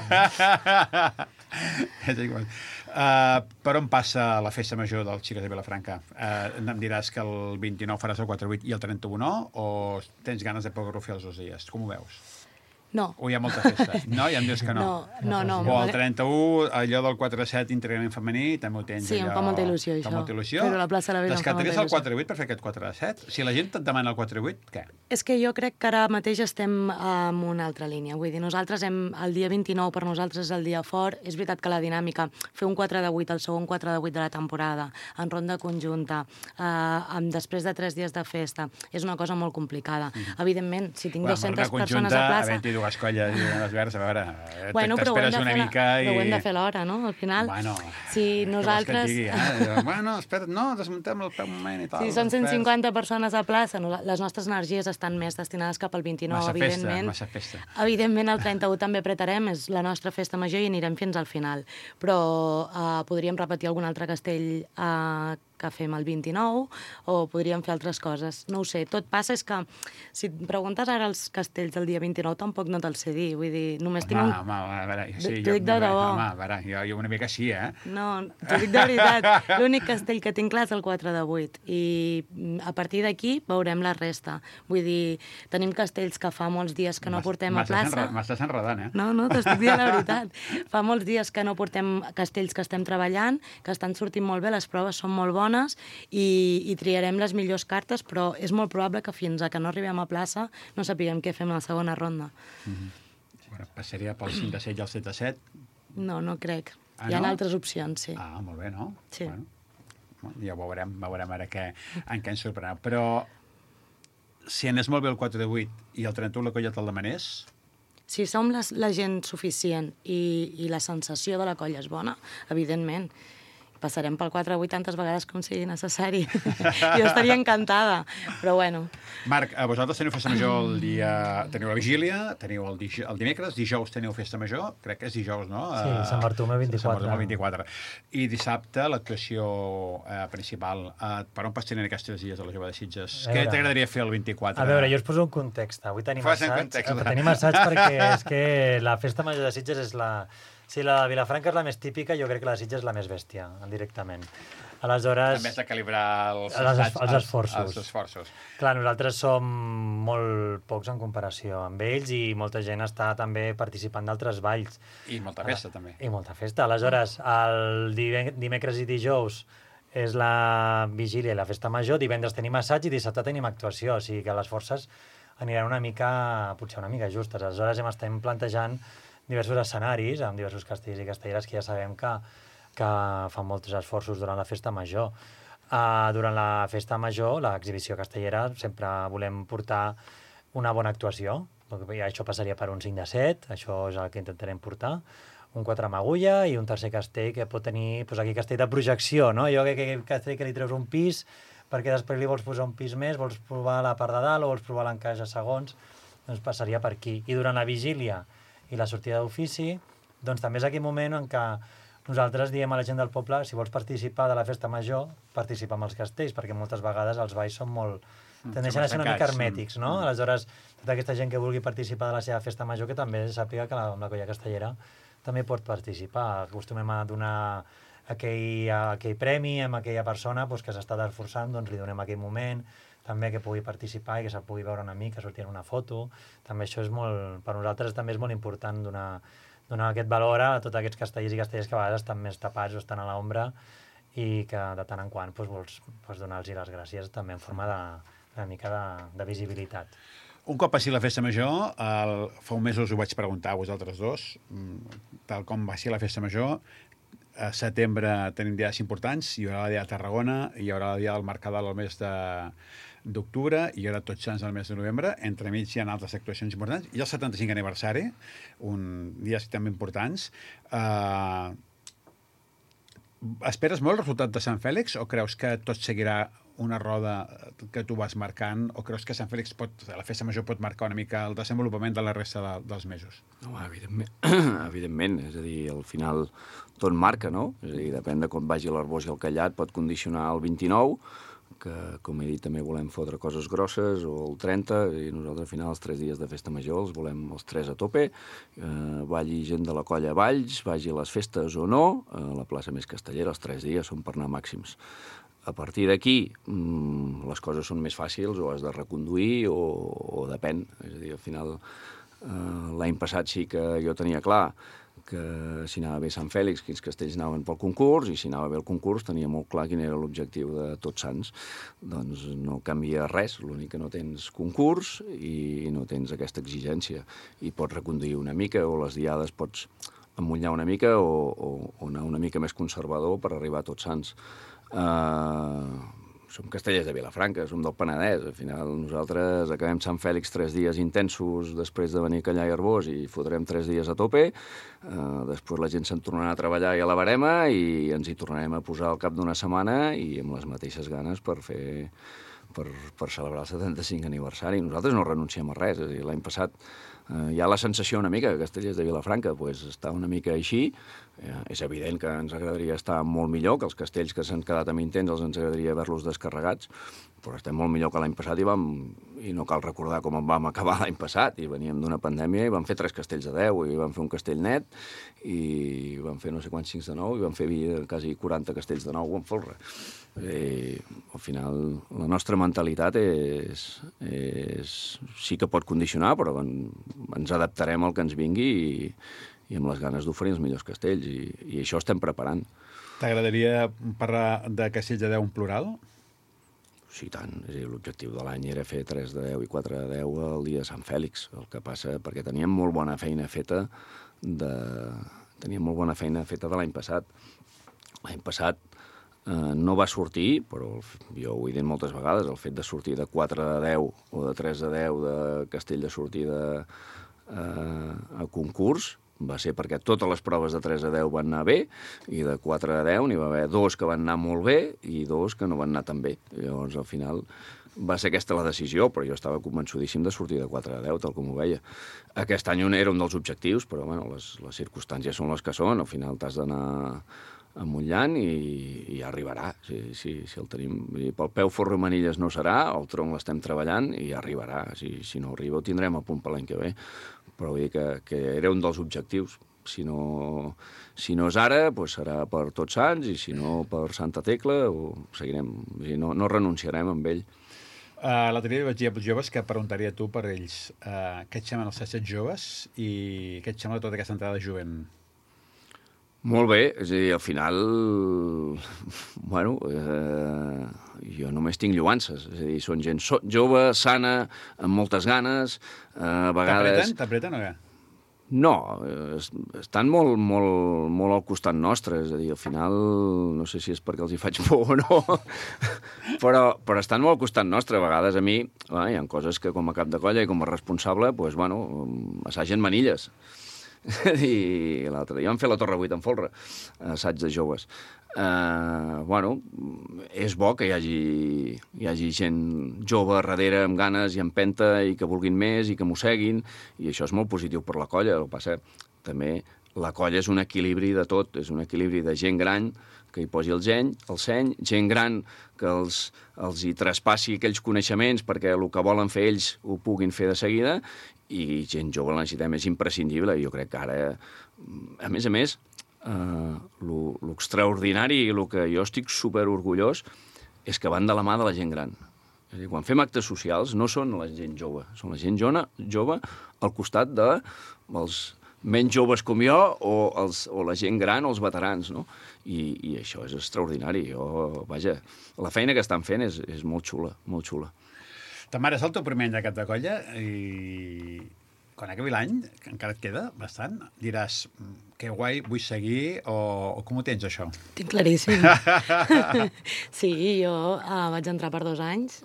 És igual. Per on passa la festa major dels Xiques de Vilafranca? Em diràs que el 29 faràs el 4-8 i el 31 no? O tens ganes de poder-ho fer els 2 dies? Com ho veus? No. O hi ha molta festa? No? Ja em dius que no? No. O el 31, allò del 4-7 integrament femení, també ho tens sí, allò... em fa molta il·lusió, això. Fa molta il·lusió? Però la plaça de la Vila em fa molta il·lusió. Descartaries el 4-8 per fer aquest 4-7? Si la gent et demana el 4-8, què? És que jo crec que ara mateix estem en una altra línia. Vull dir, nosaltres el dia 29 per nosaltres és el dia fort. És veritat que la dinàmica, fer un 4-8, el segon 4-8 de la temporada, en ronda conjunta, després de 3 dies de festa, és una cosa molt complicada. Evidentment, si tinc 200 persones a plaça... Havent-hi 2 colles i les verds, a veure, t'esperes una mica i... Però ho hem de fer l'hora, no? Al final, si nosaltres... Bueno, espera't, no, desmuntem el peu un moment i tal. Si són 150 persones a plaça, les nostres energies estan més destinades cap al 29, evidentment. Massa festa. Evidentment, el 31 també apretarem, és la nostra festa major i anirem fins al final. Però podríem repetir algun altre castell que fem el 29, o podríem fer altres coses. No ho sé, tot passa és que si et preguntes ara els castells del dia 29 tampoc no te'l sé dir, vull dir, només tinc un... Home, a veure, sí, T'ho dic de debò. Home, a veure, jo una mica sí, No, t'ho dic de veritat. L'únic castell que tinc clar és el 4 de 8 i a partir d'aquí veurem la resta. Vull dir, tenim castells que fa molts dies que no portem a plaça. M'estàs enredant, No, t'estic dient la veritat. Fa molts dies que no portem castells que estem treballant, que estan sortint molt bé, les proves són molt bones i triarem les millors cartes, però és molt probable que fins a que no arribem a plaça no sapiguem què fem a la segona ronda. Bueno, passaria pel 5 de 7 i el 7 de 7? No crec. Ah, Hi ha no? altres opcions, sí. Ah, molt bé, no? Sí. Bueno, ja veurem ara en què ens sorprendrà. Però si anés molt bé el 4 de 8 i el 31 la colla te'l demanés... Si som la gent suficient i la sensació de la colla és bona, evidentment, passarem pel 4 a 8 tantes vegades com sigui necessari. Jo estaria encantada, però bueno. Marc, vosaltres teniu festa major el dia... Teniu la vigília, teniu el dimecres, dijous teniu festa major, crec que és dijous, no? Sí, Sant Bartomeu 24. Sant Bartomeu 24. I dissabte l'actuació principal. Per on passaran aquests 3 dies a la Jove de Sitges? Què t'agradaria fer el 24? A veure, jo us poso un context. Avui tenim assaig. Tenim assaig perquè és que la festa major de Sitges és la... Si la de Vilafranca és la més típica, jo crec que la de Sitges és la més bèstia, directament. Aleshores... També has de calibrar els esforços. Clar, nosaltres som molt pocs en comparació amb ells i molta gent està també participant d'altres balls. I molta festa, també. I molta festa. Aleshores, el dimecres i dijous és la vigília i la festa major, divendres tenim assaig i dissabte tenim actuació, o sigui que les forces aniran potser una mica justes. Aleshores estem plantejant diversos escenaris, amb diversos castells i castelleres que ja sabem que fan molts esforços durant la festa major. Durant la festa major, l'exhibició castellera, sempre volem portar una bona actuació. Això passaria per un 5 de 7, això és el que intentarem portar. Un 4 amb agulla i un tercer castell que pot tenir, aquí castell de projecció, no? Jo que castell que li treus un pis, perquè després li vols posar un pis més, vols provar la part de dalt o vols provar l'encaix a segons, doncs passaria per aquí. I durant la vigília i la sortida d'ofici, doncs també és aquell moment en què nosaltres diem a la gent del poble, si vols participar de la festa major, participa amb els castells, perquè moltes vegades els balls són molt... tendeixen a ser una mica hermètics, no? Aleshores, tota aquesta gent que vulgui participar de la seva festa major, que també sàpiga que amb la colla castellera també pot participar. Acostumem a donar aquell premi a aquella persona que s'està esforçant, doncs li donem aquell moment, també que pugui participar i que se'l pugui veure una mica, sortir en una foto. També això és molt... Per nosaltres també és molt important donar aquest valor a tots aquests castellers i castellers que a vegades estan més tapats o estan a l'ombra i que de tant en quant vols donar-los les gràcies també en forma una mica de visibilitat. Un cop passi la festa major, fa un mes us ho vaig preguntar a vosaltres dos, tal com va ser la festa major, a setembre tenim dies importants, hi haurà la dia de Tarragona, hi haurà la dia del Mercadal al mes d'octubre, hi haurà Tots Sants al mes de novembre, entremig hi ha altres actuacions importants, i el 75 aniversari, dies també importants. Esperes molt el resultat de Sant Fèlix o creus que tot seguirà una roda que tu vas marcant o creus que Sant Fèlix la festa major pot marcar una mica el desenvolupament de la resta dels mesos? No, evidentment, és a dir, al final tot marca, no? És a dir, depèn de com vagi l'Arbós i el Callat, pot condicionar el 29, que, com he dit, també volem fotre coses grosses, o el 30, i nosaltres al final els 3 dies de festa major els volem els 3 a tope, balli gent de la colla a Valls, vagi a les festes o no, a la plaça més castellera els 3 dies són per anar màxims. A partir d'aquí, les coses són més fàcils o has de reconduir o depèn. És a dir, al final, l'any passat sí que jo tenia clar que si anava bé Sant Fèlix, quins castells anaven pel concurs, i si anava bé el concurs tenia molt clar quin era l'objectiu de Tots Sants. Doncs no canvia res, l'únic que no tens concurs i no tens aquesta exigència. I pots reconduir una mica, o les diades pots emmunyar una mica o anar una mica més conservador per arribar a Tots Sants. Som castellers de Vilafranca, som del Penedès. Al final nosaltres acabem Sant Fèlix 3 dies intensos després de venir a Callar i Arbós i fotrem 3 dies a tope. Després la gent se'n tornarà a treballar i a la barema i ens hi tornarem a posar al cap d'una setmana i amb les mateixes ganes per fer per celebrar el 75 aniversari. Nosaltres no renunciem a res. És a dir, l'any passat hi ha la sensació una mica que Castellers de Vilafranca està una mica així. És evident que ens agradaria estar molt millor, que els castells que s'han quedat amb intents ens agradaria haver-los descarregats, però estem molt millor que l'any passat i no cal recordar com en vam acabar l'any passat. I veníem d'una pandèmia i vam fer 3 castells de 10 i vam fer un castell net i vam fer no sé quants 5 de 9 i vam fer quasi 40 castells de 9 en folre. Al final, la nostra mentalitat sí que pot condicionar, però ens adaptarem al que ens vingui i amb les ganes d'oferir els millors castells, i això estem preparant. T'agradaria parlar de castells de 10 en plural? Sí, tant. L'objectiu de l'any era fer 3 de 10 i 4 de 10 el dia de Sant Fèlix. El que passa, perquè teníem molt bona feina feta de l'any passat. L'any passat no va sortir, però jo ho he dit moltes vegades, el fet de sortir de 4 de 10 o de 3 de 10 de castell de sortida a concurs va ser perquè totes les proves de 3 a 10 van anar bé i de 4 a 10 n'hi va haver 2 que van anar molt bé i 2 que no van anar tan bé. Llavors, al final, va ser aquesta la decisió, però jo estava convençudíssim de sortir de 4 a 10, tal com ho veia. Aquest any era un dels objectius, però bueno, les circumstàncies són les que són. Al final t'has d'anar amullant i ja arribarà. Si el tenim pel peu forro manilles no serà, el tronc l'estem treballant i ja arribarà. Si no arriba, ho tindrem a punt per l'any que ve. Però vull dir que era un dels objectius. Si no és ara, doncs serà per Tots Sants, i si no per Santa Tecla, ho seguirem. No renunciarem amb ell. L'altre dia vaig dir als joves que preguntaria a tu per ells què et semblen els assaigs joves i què et sembla tota aquesta entrada de jovent? Molt bé, és a dir, al final, bueno, jo només tinc lloances, és a dir, són gent jove, sana, amb moltes ganes, a vegades... T'apreten o què? No, estan molt, molt, molt al costat nostre, és a dir, al final, no sé si és perquè els hi faig por o no, però estan molt al costat nostre. A vegades a mi hi ha coses que com a cap de colla i com a responsable, doncs, bueno, assagen manilles. I l'altre dia vam fer la Torre 8 en folre, assaig de joves. Bueno, és bo que hi hagi gent jove darrere amb ganes i empenta i que vulguin més i que mosseguin, i això és molt positiu per la colla. El que passa, també, la colla és un equilibri de tot, és un equilibri de gent gran que hi posi el seny, gent gran que els hi traspassi aquells coneixements perquè el que volen fer ells ho puguin fer de seguida, i gent jove la necessitem, és imprescindible. Jo crec que ara, a més, l'extraordinari i el que jo estic superorgullós és que van de la mà de la gent gran. És a dir, quan fem actes socials no són la gent jove, són la gent jove al costat dels menys joves com jo o la gent gran o els veterans, no? I això és extraordinari. Vaja, la feina que estan fent és molt xula, molt xula. Ta mare és el teu primer any de cap de colla i quan acabi l'any, que encara et queda bastant, diràs que guai, vull seguir, o com ho tens, això? Tinc claríssim. Sí, jo vaig entrar per 2 anys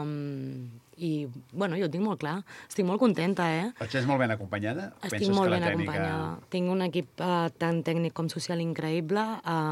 i, bueno, jo ho tinc molt clar. Estic molt contenta, Estàs molt ben acompanyada? Estic molt ben acompanyada. Tinc un equip tant tècnic com social increïble.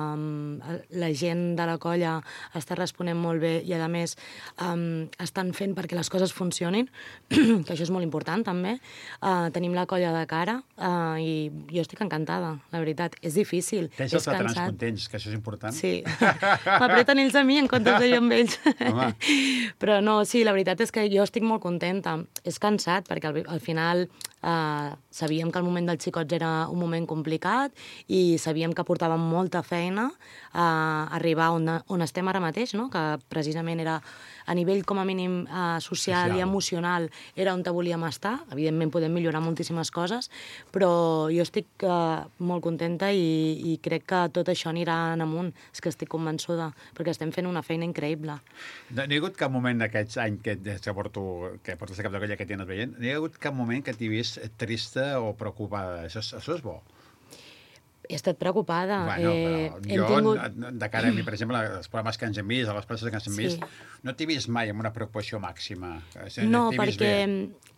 La gent de la colla està responent molt bé i, a més, estan fent perquè les coses funcionin, que això és molt important, també. Tenim la colla de cara i jo estic encantada, la veritat. És difícil, Tens els veterans contents, que això és important. Sí. M'apreten ells a mi en comptes de jo amb ells. Però no, sí, la veritat és que jo estic molt contenta. És cansat, perquè al final sabíem que el moment dels xicots era un moment complicat i sabíem que portàvem molta feina a arribar on estem ara mateix, no? Que precisament era a nivell com a mínim social i emocional era on volíem estar. Evidentment podem millorar moltíssimes coses, però jo estic molt contenta i crec que tot això anirà en amunt. És que estic convençuda, perquè estem fent una feina increïble. No hi ha hagut cap moment d'aquests anys que portes a cap de colla que t'hi anat veient, no hi ha hagut cap moment que t'hi vist trista o preocupada? Això és bo. He estat preocupada. Bueno, però de cara a mi, per exemple, els programes que ens hem vist, a les places que ens hem vist, no t'he vist mai amb una preocupació màxima. No, perquè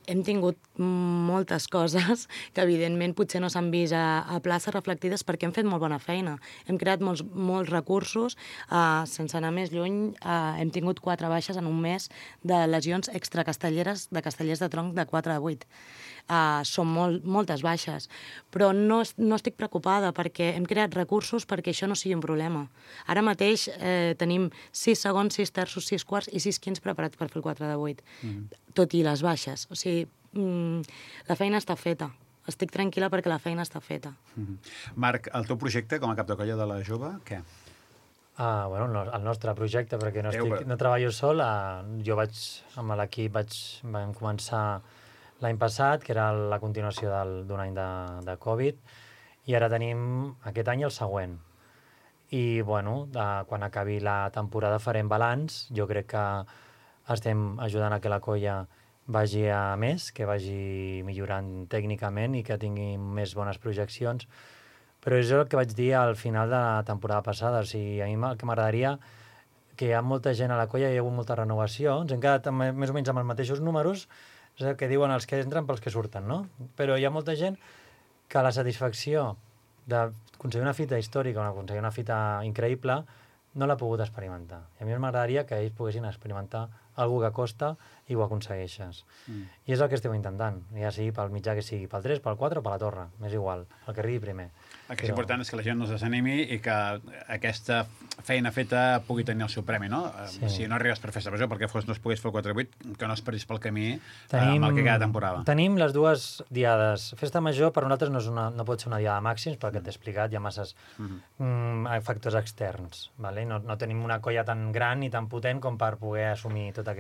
hem tingut moltes coses que, evidentment, potser no s'han vist a plaça reflectides perquè hem fet molt bona feina. Hem creat molts recursos. Sense anar més lluny, hem tingut 4 baixes en un mes de lesions extracastelleres de castellers de tronc de 4 a 8. Són moltes baixes. Però no estic preocupada perquè hem creat recursos perquè això no sigui un problema. Ara mateix tenim 6 segons, 6 terços, 6 quarts i 6 quints preparats per fer el 4 de 8, tot i les baixes. O sigui, la feina està feta. Estic tranquil·la perquè la feina està feta. Marc, el teu projecte com a cap de colla de la jove, què? Bueno, el nostre projecte, perquè no treballo sol. Jo amb l'equip vam començar l'any passat, que era la continuació d'un any de Covid, i ara tenim aquest any el següent. I, bueno, quan acabi la temporada farem balanç. Jo crec que estem ajudant a que la colla vagi a més, que vagi millorant tècnicament i que tingui més bones projeccions. Però és el que vaig dir al final de la temporada passada. O sigui, a mi el que m'agradaria que hi ha molta gent a la colla, hi ha hagut molta renovació, ens hem quedat més o menys amb els mateixos números, és el que diuen els que entren pels que surten, no? Però hi ha molta gent que la satisfacció d'aconseguir una fita històrica o aconseguir una fita increïble no l'ha pogut experimentar. I a mi m'agradaria que ells poguessin experimentar alguna que costa i ho aconsegueixes. I és el que estem intentant, ja sigui pel mitjà que sigui, pel 3, pel 4 o per la torre, m'és igual, el que arribi primer. El que és important és que la gent no es desanimi i que aquesta feina feta pugui tenir el seu premi, no? Sí. Si no arribes per festa major, perquè no es pogués fer el 4-8, que no es perdis pel camí amb el que cada temporada. Tenim les dues diades. Festa major per nosaltres no pot ser una diada de màxims, perquè t'he explicat, hi ha masses factors externs. Vale? No tenim una colla tan gran i tan potent com per poder assumir tota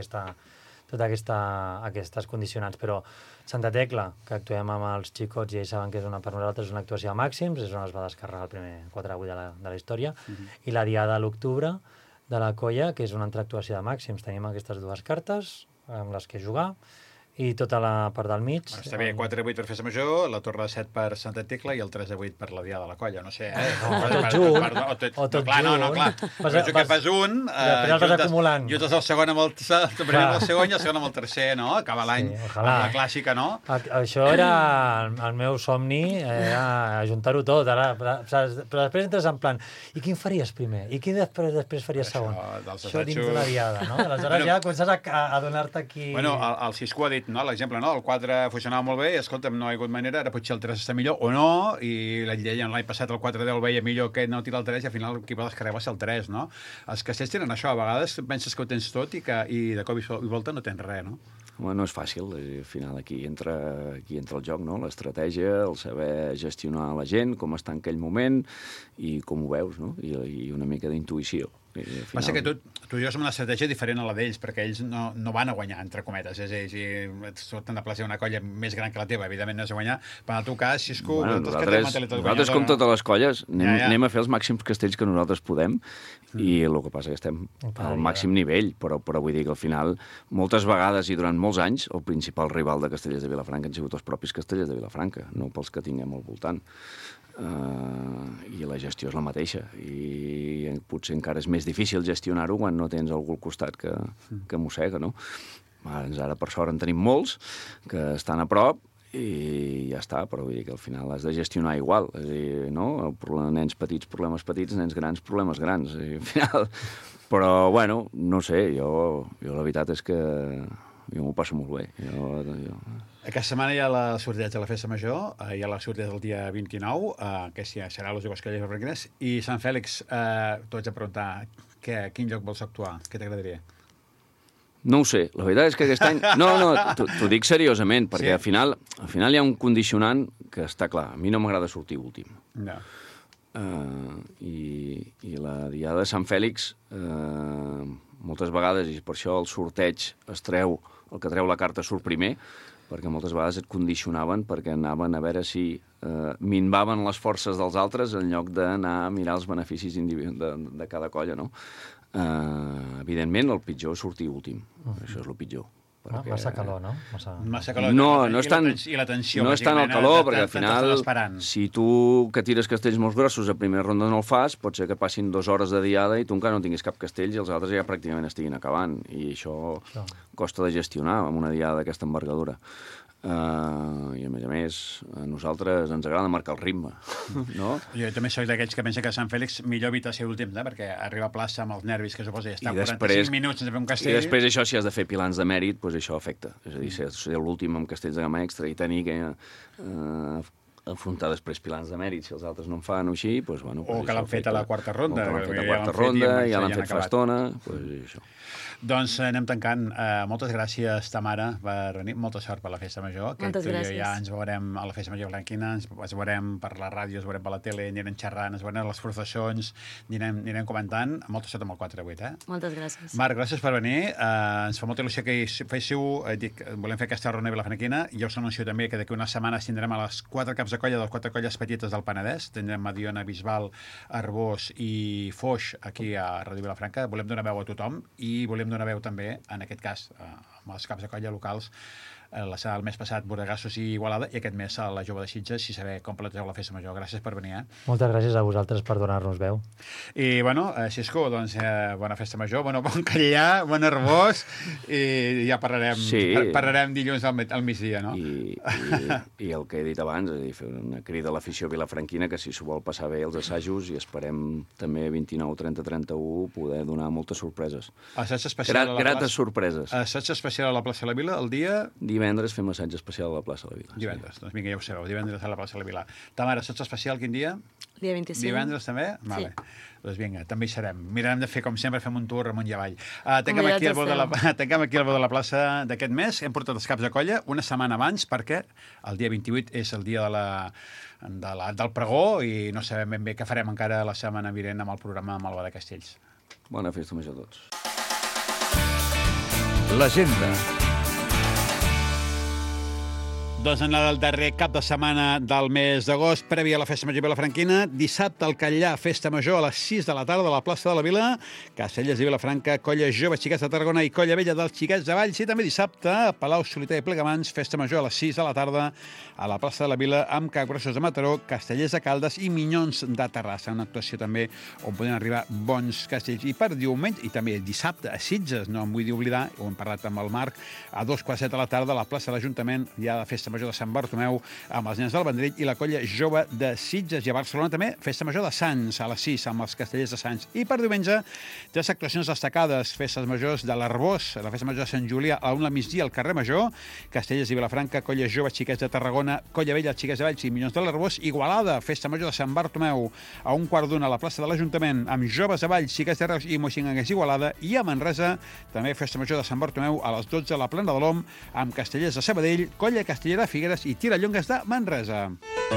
aquestes condicionants, però Santa Tecla, que actuem amb els xicots i ells saben que per nosaltres és una actuació a màxims, és on es va descarregar el primer 4-8 de la història, i la diada de l'octubre de la colla, que és una altra actuació de màxims. Tenim aquestes dues cartes amb les que jugar, i tota la part del mig. Està bé, 4-8 per festa major, la torre de 7 per Santa Tecla i el 3-8 per la diada de la colla, no sé, tot junt. No, clar. Penso que fas un, juntes el segon amb el segon i el segon amb el tercer, no? Acaba l'any amb la clàssica, no? Això era el meu somni, ajuntar-ho tot. Però després entres en plan, i quin faries primer? I quin després faries segon? Això dins de la diada, no? Aleshores ja comences a donar-te aquí... Bueno, el Cisco ha dit, no, l'exemple, no? El 4 funcionava molt bé i, escolta'm, no hi ha hagut manera, ara potser el 3 està millor o no, i l'any passat el 4-10 el veia millor que no tirar el 3 i al final qui va descarregar va ser el 3, no? Els castells tenen això, a vegades penses que ho tens tot i de cop i volta no tens res, no? Home, no és fàcil, al final aquí entra el joc, no? L'estratègia, el saber gestionar la gent, com està en aquell moment i com ho veus, no? I una mica d'intuïció. Final... Passa que tu i jo som una estratègia diferent a la d'ells, perquè ells no van a guanyar, entre cometes. És a dir, si surten de plaça una colla més gran que la teva, evidentment no és a guanyar, però en el teu cas, Xisco... Bueno, nosaltres com totes les colles, anem a fer els màxims castells que nosaltres podem, i el que passa que estem al màxim nivell, però vull dir que al final, moltes vegades i durant molts anys, el principal rival de Castellers de Vilafranca han sigut els propis Castellers de Vilafranca, no pels que tinguem al voltant. I la gestió és la mateixa i potser encara és més difícil gestionar-ho quan no tens algú al costat que mossega, no? Ara per sort en tenim molts que estan a prop i ja està, però vull dir que al final has de gestionar igual, és a dir, no? Nens petits, problemes petits, nens grans, problemes grans, i al final... Però, bueno, no sé, jo la veritat és que jo m'ho passo molt bé. Aquesta setmana hi ha la sortida de la festa major, hi ha la sortida del dia 29, que serà a les Joves Colles Vilafranquines, i Sant Fèlix, t'ho haig de preguntar, quin lloc vols actuar? Què t'agradaria? No ho sé, la veritat és que aquest any... No, t'ho dic seriosament, perquè al final hi ha un condicionant que està clar, a mi no m'agrada sortir últim. No. I la diada de Sant Fèlix, moltes vegades, i per això el sorteig es treu, el que treu la carta surt primer, perquè moltes vegades et condicionaven perquè anaven a veure si minvaven les forces dels altres en lloc d'anar a mirar els beneficis de cada colla, no? Evidentment, el pitjor és sortir últim. Això és el pitjor. Massa calor, no? Massa calor. No és tant, I la tensió, no és tant el calor, perquè al final, esperant. si tu que tires castells molt grossos a primera ronda no el fas, pot ser que passin 2 hores de diada i tu encara no tinguis cap castell i els altres ja pràcticament estiguin acabant. I això costa de gestionar amb una diada d'aquesta envergadura. I a més a nosaltres ens agrada marcar el ritme, no? Jo també soc d'aquells que pensa que a Sant Fèlix millor evitar ser últim, perquè arriba a plaça amb els nervis que suposa i estar 45 minuts sense fer un castell. I després això, si has de fer pilans de mèrit, doncs això afecta. És a dir, ser l'últim amb castells de gamma extra i tenir que afrontar després pilans de mèrit, si els altres no en fan o així, doncs, bueno... O que l'han fet a la quarta ronda. O que l'han fet a la quarta ronda, ja l'han fet fa estona, doncs això. Doncs anem tancant. Moltes gràcies, Tamara, per venir. Molta sort per la Festa Major. Moltes gràcies. Ja ens veurem a la Festa Major Blanquina, ens veurem per la ràdio, ens veurem per la tele, anirem xerrant, ens veurem a les processons, anirem comentant. Molta sort amb el 4-8, eh? Moltes gràcies. Marc, gràcies per venir. Ens fa molta il·lusió que féssiu, volem fer aquesta ronda a Vilafranquina. Jo us anuncio també que d'aquí unes setmanes tindrem a les 4 caps de colla de les 4 colles petites del Penedès. Tindrem Mediona, Bisbal, Arbós i Foix aquí a Ràdio Vilafranca. Volem donar veu a tothom i volem donar veu també, en aquest cas, amb els caps de colla locals, el mes passat Bordegassos i Igualada, i aquest mes a la Jove de Sitges, i saber com plantegeu la Festa Major. Gràcies per venir, Moltes gràcies a vosaltres per donar-nos veu. I, bueno, Xisco, doncs, bona Festa Major, bon Callar, bon Arbós, i ja parlarem dilluns al migdia, no? I el que he dit abans, és a dir, fer una crida a l'afició vilafranquina, que si s'ho vol passar bé els assajos, i esperem també 29, 30, 31 poder donar moltes sorpreses. Grates sorpreses. Assaig especial a la plaça de la Vila, el dia... Divendres fem assaig especial a la plaça de la Vila. Divendres, doncs vinga, ja ho sabeu, divendres a la plaça de la Vila. Tamara, assaig especial quin dia? Dia 25. Divendres també? Vale. Sí. Doncs vinga, també hi serem. Mirarem de fer, com sempre, fem un tour amunt i avall. Tanquem aquí el vot de la plaça d'aquest mes. Hem portat els caps de colla una setmana abans, perquè el dia 28 és el dia del pregó i no sabem ben bé què farem encara la setmana vinent amb el programa Malva de Castells. Bona Festa Major a tots. L'agenda. Doncs en el darrer cap de setmana del mes d'agost, prèvia a la Festa Major Vilafranquina, dissabte al Catllà, Festa Major a les 6 de la tarda a la plaça de la Vila, Castellers de Vilafranca, Colla Jove Xiquets de Tarragona i Colla Vella dels Xiquets de Valls, i també dissabte a Palau Solità i Plegamans, Festa Major a les 6 de la tarda a la plaça de la Vila amb Capgrossos de Mataró, Castellers de Caldes i Minyons de Terrassa. Una actuació també on poden arribar bons castells. I per diumenge, i també dissabte a Sitges, no em vull oblidar, ho hem parlat amb el Marc, a 2:15 de la tarda a la plaça de l'Ajuntament, ja de Festa Major de Sant Bartomeu, amb els nens del Vendrell i la Colla Jove de Sitges. I a Barcelona també, Festa Major de Sants, a les 6, amb els Castellers de Sants. I per diumenge, 3 actuacions destacades, Festes Majors de l'Arbós, la Festa Major de Sant Julià, a 1 migdia al carrer Major, Castellers de Vilafranca, Colla Jove Xiquets de Tarragona, Colla Vella, Xiquets de Valls i Minyons de l'Arbós, Igualada, Festa Major de Sant Bartomeu, a 1:15 a la plaça de l'Ajuntament, amb Joves de Valls, Xiquets de Reus i Moixingues Igualada, i a Manresa, també Festa Major de Sant Bartomeu, a les 12 a la Plana de l'Om, amb Castellers de Sabadell, Colla Castellera de Figueres i Tirallongues de Manresa.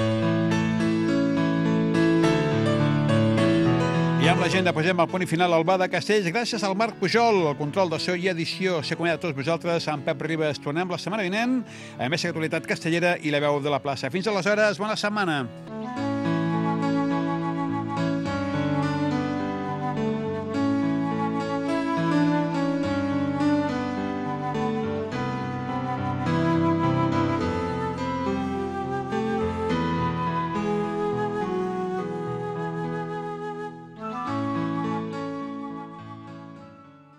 I amb l'agenda posem el punt final al Bar de Castells. Gràcies al Marc Pujol, el control de so i edició. S'acomiada a tots vosaltres, amb Pep Ribes. Tornem la setmana vinent, a més actualitat castellera i la veu de la plaça. Fins aleshores, bona setmana.